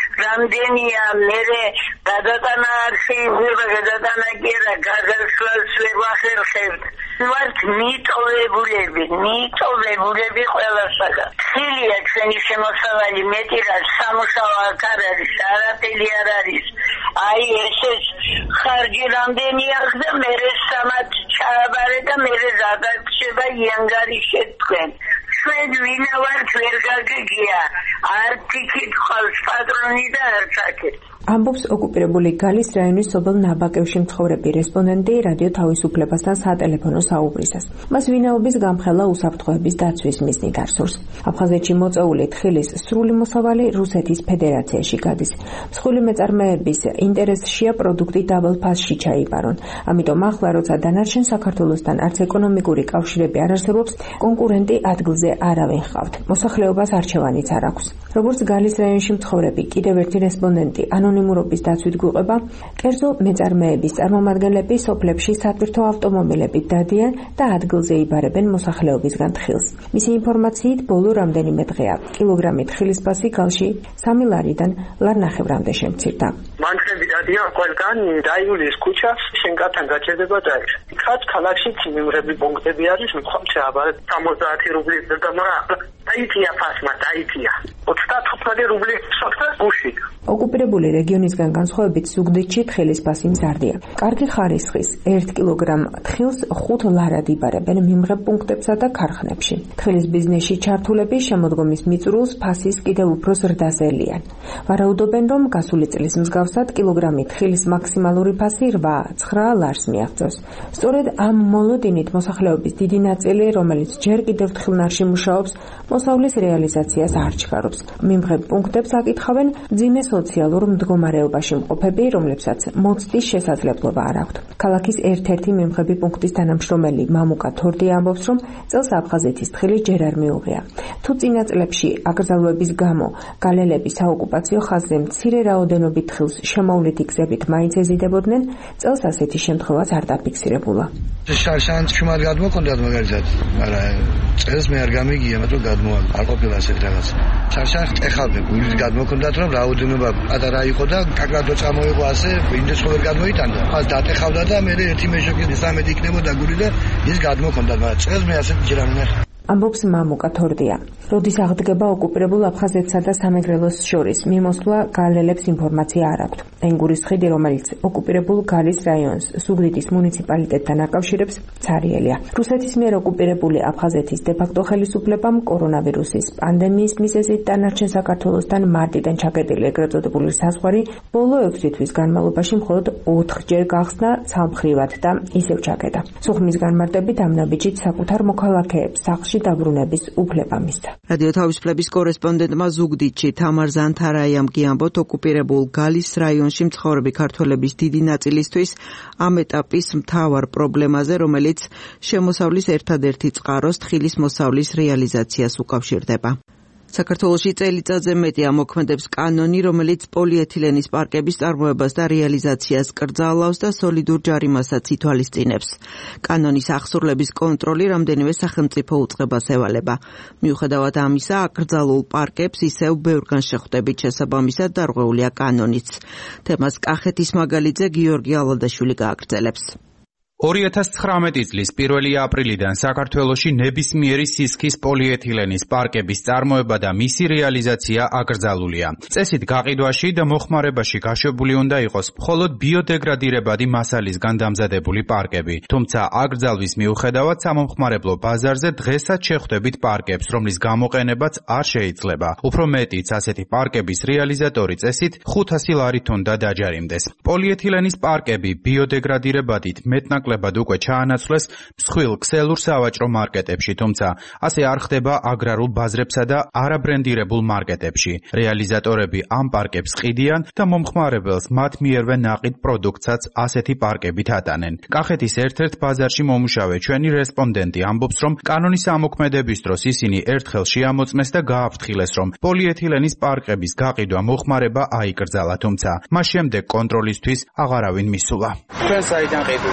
რამდენია მერე გადატანა არხივა გადატანა კერა გადასვლას ვერ ვახერხებთ ვართ მიტოვებულები მიტოვებულები ყველასაგან ხილია ჩვენი შემოსავალი მეტი რაც სამუშაო აქ არ არის არაფერი არ არის აი ესეც ხარჯი რამდენი აქვს და მერე სამად ჩააბარე და მერე გადარჩება იანგარიშე თქვენ ჩვენ ვინა ვართ ვერ გაგიგია არც იქით ყავს პატრონი და არც აქეთ ამბობს ოკუპირებული გალის რაიონის სოფელ ნაბაკევში მცხოვრები რესპონდენტი რადიო თავისუფლებასთან სატელეფონო საუბრისას. მას ვინაობის გამხელა უსაფრთხოების დაცვის მიზნით არსურს. აფხაზეთში მოწეული თხილის სრული მოსავალი რუსეთის ფედერაციაში გადის. მსხვილი მეწარმეების ინტერესშია პროდუქტი დაბალ ფასში ჩაიბარონ. ამიტომ ახლა როცა დანარჩენ საქართველოსთან არც ეკონომიკური კავშირები არ არსებობს, კონკურენტი ადგილზე არავინ ჰყავთ. მოსახლეობას არჩევანიც არ აქვს. როგორც გალის რაიონში მცხოვრები კიდევ ერთი რესპონდენტი ანონიმურობის დაცვით გვიყვება, კერძო მეწარმეების წარმომადგენლები სოფლებში სატვირთო ავტომობილებით დადიან და ადგილზე იბარებენ მოსახლეობისგან თხილს. მისი ინფორმაციით, ბოლო რამდენიმე დღეა კილოგრამი თხილის ფასი გალში სამი ლარიდან ლარ ნახევრამდე შემცირდა. მანქანები დადიან ყველგან დაიულის ქუჩას, შენგათან გაჩერდება და ხაც ქალაქში მიმღები პუნქტები არის, მხოლოდ შეაბარეთ სამოცდაათი რუბლის და დაიწია ფასმა, დაიწია. ოცდათხუთმეტი რუბლის სოფთა გუში. ოკუპირებული რეგიონისგან განსხვავებით ზუგდიდში თხილის ფასი მზარდია. კარგი ხარისხის ერთ კილოგრამ თხილს ხუთ ლარად იბარებენ მიმღებ პუნქტებსა და ქარხნებში. თხილის ბიზნესში ჩართულები შემოდგომის მიწურულს ფასის კიდევ უფრო ზრდას ელიან. ვარაუდობენ, რომ გასული წლის მსგავსად კილოგრამი თხილის მაქსიმალური ფასი რვა ცხრა ლარს მიაღწევს. სწორედ ამ მოლოდინით მოსახლეობის დიდი ნაწილი, რომელიც ჯერ კიდევ თხილნარში მუშაობს, მოსავლის რეალიზაციას არ ჩქარობს. მიმღებ პუნქტებს აკითხავენ მძიმე სოციალურ მდგომარეობაში მყოფები, რომლებსაც მოცდის შესაძლებლობა არ აქვთ. ქალაქის ერთ-ერთი მიმღები პუნქტის თანამშრომელი მამუკა თორდია ამბობს, რომ წელს აფხაზეთის თხილი ჯერ არ მიუღია. თუ წინა წლებში აკრძალვების გამო გალელები საოკუპაციო ხაზზე მცირე რაოდენობით თხილს შემოვლითი გზებით მაინც ეზიდებოდნენ, წელს ასეთი შემთხვევაც არ დაფიქსირებულა. შარშანც შუმად გადმოქონდათ მაგალითად, მაგრამ წელს მე არ გამიგია, მაგრამ გადმოვალ არ ყოფილა ასეთ რაღაც. შარშანს ეხავდნენ, გულით გადმოქონდათ, რომ რაოდენობა პატარა იყო და კაკრადო წამოიღო ასე, ინდეს ხوير გადმოიტანდა. მას დატეხავდა და მე ერთი მეშოკი სამედი იქნებოდა გული და ის გადმოქონდათ, მაგრამ წელს მე ასეთ ჯერ არ ვნახე. ამბობს მამუკა თორდია. როდის აღდგება ოკუპირებულ აფხაზეთსა და სამეგრელოს შორის მიმოსვლა გალელებს ინფორმაცია არ აქვთ. ენგურის ხიდი, რომელიც ოკუპირებულ გალის რაიონს ზუგდიდის მუნიციპალიტეტთან აკავშირებს, ცარიელია. რუსეთის მიერ ოკუპირებული აფხაზეთის დე-ფაქტო ხელისუფლებამ კორონავირუსის პანდემიის მიზეზით დანარჩენ საქართველოსთან მარტიდან ჩაკეტილი ეგრეთ წოდებული საზღვარი ბოლო ექვსი თვის განმავლობაში მხოლოდ ოთხჯერ გახსნა ცალმხრივად და ისევ ჩაკეტა. სუხმის განმარტებით ამ ნაბიჯით საკუთარ მოქალაქეებს სახლში დაბრუნების უფლება მისცა. რადიო თავისუფლების კორესპონდენტმა ზუგდიდში თამარ ზანთარაიამ გიამბოთ, ოკუპირებულ გალის რაიონში მცხოვრები ქართველების დიდი ნაწილისთვის ამ ეტაპის მთავარ პრობლემაზე, რომელიც შემოსავლის ერთადერთი წყაროს თხილის მოსავლის რეალიზაციას უკავშირდება. საქართველოში წელიწადზე მეტია მოქმედებს კანონი, რომელიც პოლიეთილენის პარკების წარმოებას და რეალიზაციას კრძალავს და სოლიდურ ჯარიმასაც ითვალისწინებს. კანონის აღსრულების კონტროლი რამდენიმე სახელმწიფო უწყებას ევალება. მიუხედავად ამისა, აკრძალულ პარკებს ისევ ბევრგან შეხვდებით, შესაბამისად დარღვეულია კანონიც. თემას კახეთის მაგალითზე გიორგი ალადაშვილი გააგრძელებს. ორი ათას ცხრამეტი წლის პირველი აპრილიდან საქართველოში ნებისმიერი სისქის პოლიეთილენის პარკების წარმოება და მისი რეალიზაცია აკრძალულია. წესით გაყიდვაში და მოხმარებაში გაშვებული უნდა იყოს მხოლოდ ბიოდეგრადირებადი მასალისგან დამზადებული პარკები. თუმცა აკრძალვის მიუხედავად სამომხმარებლო ბაზარზე დღესაც შეხვდებით პარკებს, რომლის გამოყენებაც არ შეიძლება. უფრო მეტიც, ასეთი პარკების რეალიზატორი წესით ხუთასი ლარით უნდა დაჯარიმდეს. პოლიეთილენის პარკები ბიოდეგრადირებადით მეტნაკლებად უკვე ჩაანაცვლეს მსხვილ ქსელურ სავაჭრო მარკეტებში, თუმცა ასე არ ხდება აგრარულ ბაზრებსა და არაბრენდირებულ მარკეტებში. რეალიზატორები ამ პარკებს ყიდიან და მომხმარებელს მათ მიერვე ნაყიდ პროდუქტსაც ასეთი პარკებით ატანენ. კახეთის ერთ-ერთ ბაზარში მომუშავე ჩვენი რესპონდენტი ამბობს, რომ კანონის ამოქმედების დროს ისინი ერთხელ შეამოწმეს და გააფრთხილეს, რომ პოლიეთილენის პარკების გაყიდვა მოხმარება აიკრძალა, თუმცა მას შემდეგ კონტროლისთვის აღარავინ მისულა. ჩვენ საიდან ყიდულობთ?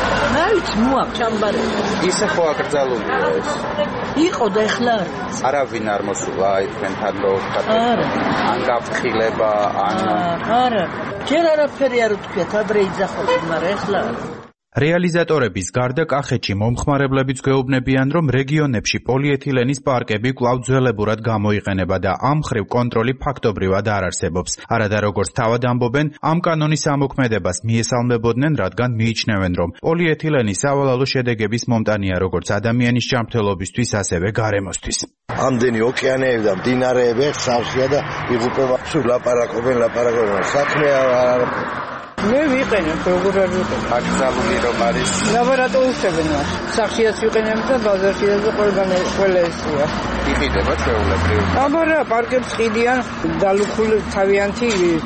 მაიც მოაქვს ჩამბარე. ისე ხო აკრძალულია ეს? იყო და ეხლა არავინ არ მოსულა აი თქვენთან რო არა. ან გაფრთხილება ან არა. ჯერ არაფერი არ უთქვიათ, ადრე იძახობდნენ, მაგრამ ეხლა რეალიზატორების გარდა კახეთში მომხმარებლებიც გვეუბნებიან, რომ რეგიონებში პოლიეთილენის პარკები კვლავ ძველებურად გამოიყენება და ამ მხრივ კონტროლი ფაქტობრივად არ არსებობს. არადა როგორც თავად ამბობენ, ამ კანონის ამოქმედებას მიესალმებოდნენ, რადგან მიიჩნევენ, რომ პოლიეთილენი სავალალო შედეგების მომტანია როგორც ადამიანის ჯანმრთელობისთვის, ასევე გარემოსთვის. ამდენი ოკეანეები და მდინარეები ხსავსია და იღუპება. სულ ლაპარაკობენ, ლაპარაკობენ, საქმე არ მე ვიყენებ როგორ არ ვიყენებ აკრძალული რომ არის ლაბორატორიებენ მას სახშიაც ვიყენებ და ბაზარშიაც ყველგან ყველა ესია იყიდება ჩვეულებრივ აბარა პარკებს ყიდიან დალუქული თავიანთი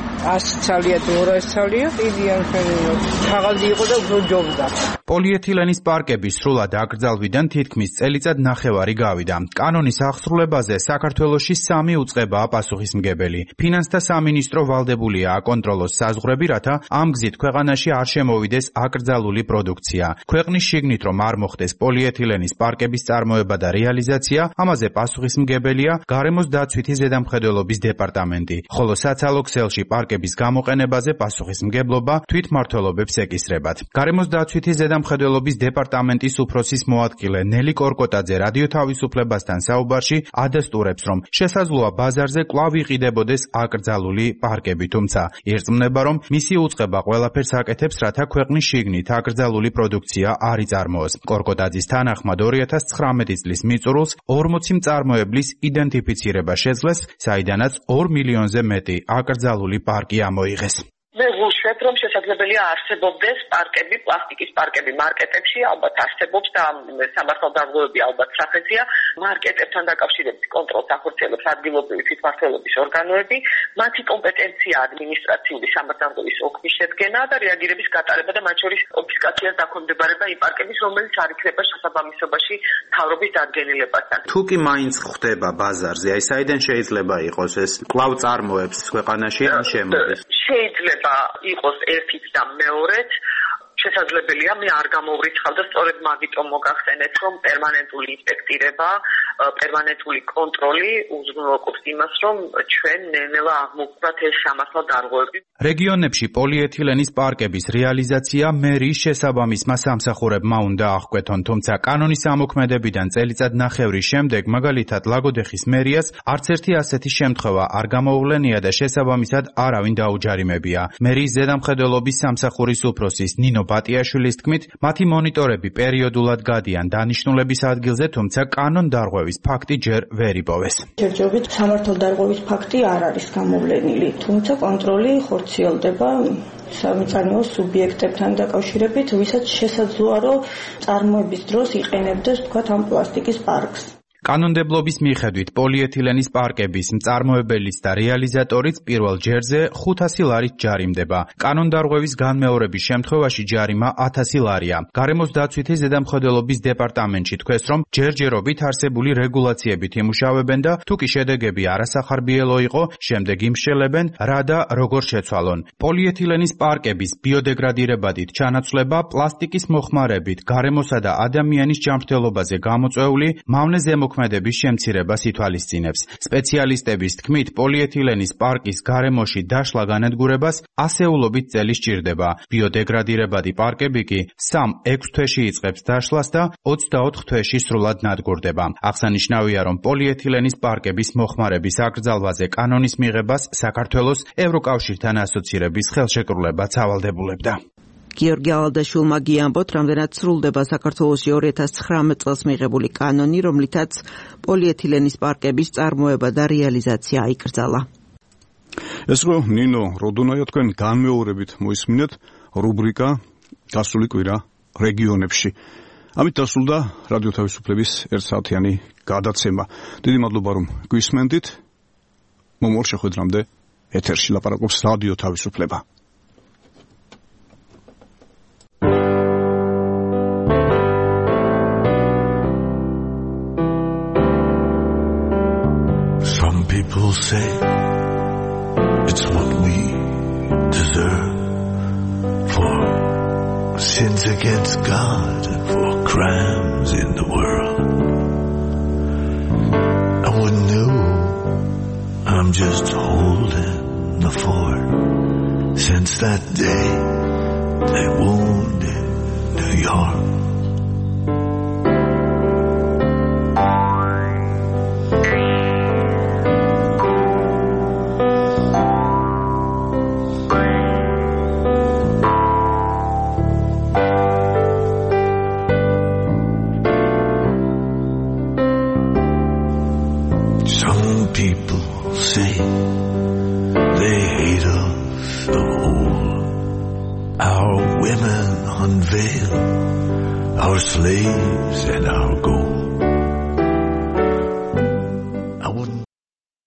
ას ცალია თუ ორას ცალია ყიდიან ფენიო ხაღალდი იყო და უფრო ჯობდა პოლიეთილენის პარკები სრულად აკრძალვიდან თითქმის წელიწად ნახევარი გავიდა. კანონის აღსრულებაზე საქართველოში სამი უწყებაა პასუხისმგებელი. ფინანსთა სამინისტრო ვალდებულია აკონტროლოს საზღვრები, რათა ამ გზით ქვეყანაში არ შემოვიდეს აკრძალული პროდუქცია. ქვეყნის შიგნით რომ არ მოხდეს პოლიეთილენის პარკების წარმოება და რეალიზაცია, ამაზე პასუხისმგებელია გარემოს დაცვითი ზედამხედველობის დეპარტამენტი, ხოლო საცალო ქსელში პარკების გამოყენებაზე პასუხისმგებლობა თვითმმართველობებს ეკისრებათ. გარემოს დაცვითი ზედამხედველობის დეპარტამენტის უფროსის მოადგილე ნელი კორკოტაძე რადიო თავისუფლებასთან საუბარში ადასტურებს, რომ შესაძლოა ბაზარზე კვლავ იყიდებოდეს აკრძალული პარკები, თუმცა ირწმუნება, რომ მისი უწყება ყველაფერს აკეთებს, რათა ქვეყნის შიგნით აკრძალული პროდუქცია არ იწარმოოს. კორკოტაძის თანახმად ორი ათას ცხრამეტი წლის მიწურულს ორმოცი მწარმოებლის იდენტიფიცირება შეძლეს, საიდანაც ორ მილიონზე მეტი აკრძალული პარკი ამოიღეს. მე ვუშვებ, რომ შესაძლებელია არსებობდეს პარკები, პლასტიკის პარკები მარკეტებში, ალბათ არსებობს და სამართალდამცავები ალბათ სახეზია. მარკეტებთან დაკავშირებით კონტროლს ახორციელებს ადგილობრივი თვითმმართველობის ორგანოები, მათი კომპეტენცია ადმინისტრაციული სამართალდამცავის ოქმის შედგენა და რეაგირების გატარება და მათ შორის კონფისკაციას დაქვემდებარება იმ პარკების, რომელიც არ იქნება შესაბამისობაში მთავრობის დადგენილებასთან. თუ კი მაინც ხდება ბაზარზე, აი საიდან შეიძლება იყოს ეს კვლავ წარმოებს ქვეყანაში ან შემოდის? შეიძლება იყოს ერთიც და მეორეც შესაძლებელია მე არ გამოვრიცხავ და სწორედ მაგიტომ მოგახსენეთ რომ პერმანენტული ინსპექტირება, პერმანენტული კონტროლი უზრუნველყოფს იმას რომ ჩვენ ნელ-ნელა აღმოვხვრათ ეს სამართალ დარღვევები. რეგიონებში პოლიეთილენის პარკების რეალიზაცია მერიის შესაბამისმა სამსახურებმა უნდა აღკვეთონ, თუმცა კანონის ამოქმედებიდან წელიწად ნახევრის შემდეგ მაგალითად ლაგოდეხის მერიას არც ერთი ასეთი შემთხვევა არ გამოუვლენია და შესაბამისად არავინ დაუჯარიმებია. მერიის ზედამხედველობის სამსახურის უფროსის ნინო ბატიაშვილის თქმით, მათი მონიტორები პერიოდულად გადიან დანიშნულების ადგილზე, თუმცა კანონ დარღვევის ფაქტი ჯერ ვერ იპოვეს. ჯერჯერობით სამართალ დარღვევის ფაქტი არ არის გამოვლენილი, თუმცა კონტროლი ხორციელდება სამიწარმოო სუბიექტებთან დაკავშირებით, ვისაც შესაძლოა, რომ წარმოების დროს იყენებდეს, თქვათ, ამ პლასტიკის პარკს. კანონმდებლობის მიხედვით პოლიეთილენის პარკების მწარმოებელიც და რეალიზატორიც პირველ ჯერზე ხუთასი ლარით ჯარიმდება. კანონდარღვევის განმეორების შემთხვევაში ჯარიმა ათასი ლარია. გარემოს დაცვითი ზედამხედველობის დეპარტამენტში თქვეს, რომ ჯერჯერობით არსებული რეგულაციებით იმუშავებენ და თუ კი შედეგები არასახარბიელო იყო, შემდეგ იმშელებენ, რა და როგორ შეცვალონ. პოლიეთილენის პარკების ბიოდეგრადირებადით ჩანაცვლება პლასტიკის მოხმარებით გარემოსა და ადამიანის ჯანმრთელობაზე გამოწვეული მავნე ზემოქმედების შემცირებას ითვალისწინებს. სპეციალისტების თქმით, პოლიეთილენის პარკის გარემოში დაშლა განადგურებას ასეულობით წელი სჭირდება. ბიოდეგრადირებადი პარკები კი სამ-ექვს თვეში იწყებს დაშლას და ოცდაოთხ თვეში სრულად ნადგურდება. აღსანიშნავია, რომ პოლიეთილენის პარკების მოხმარების აკრძალვაზე კანონის მიღებას საქართველოს ევროკავშირთან ასოცირების ხელშეკრულებაც ავალდებულებდა. გიორგი ალადაშვილმა გიამბოთ, რამდენად სრულდება საქართველოში ორი ათას ცხრამეტ წელს მიღებული კანონი, რომლითაც პოლიეთილენის პარკების წარმოება და რეალიზაცია აიკრძალა. ეს რო ნინო როდონაია თქვენ განმეორებით მოისმინეთ რუბრიკა გასული კვირა რეგიონებში. ამით დასრულდა რადიო თავისუფლების ერთსაათიანი გადაცემა. დიდი მადლობა რომ გვისმენდით. მომავალ შეხვედრამდე ეთერში ლაპარაკობს რადიო თავისუფლება. People say it's what we deserve, for sins against God for crimes in the world. I wouldn't know, I'm just holding the fort. Since that day they wounded New York. Our slaves and our gold.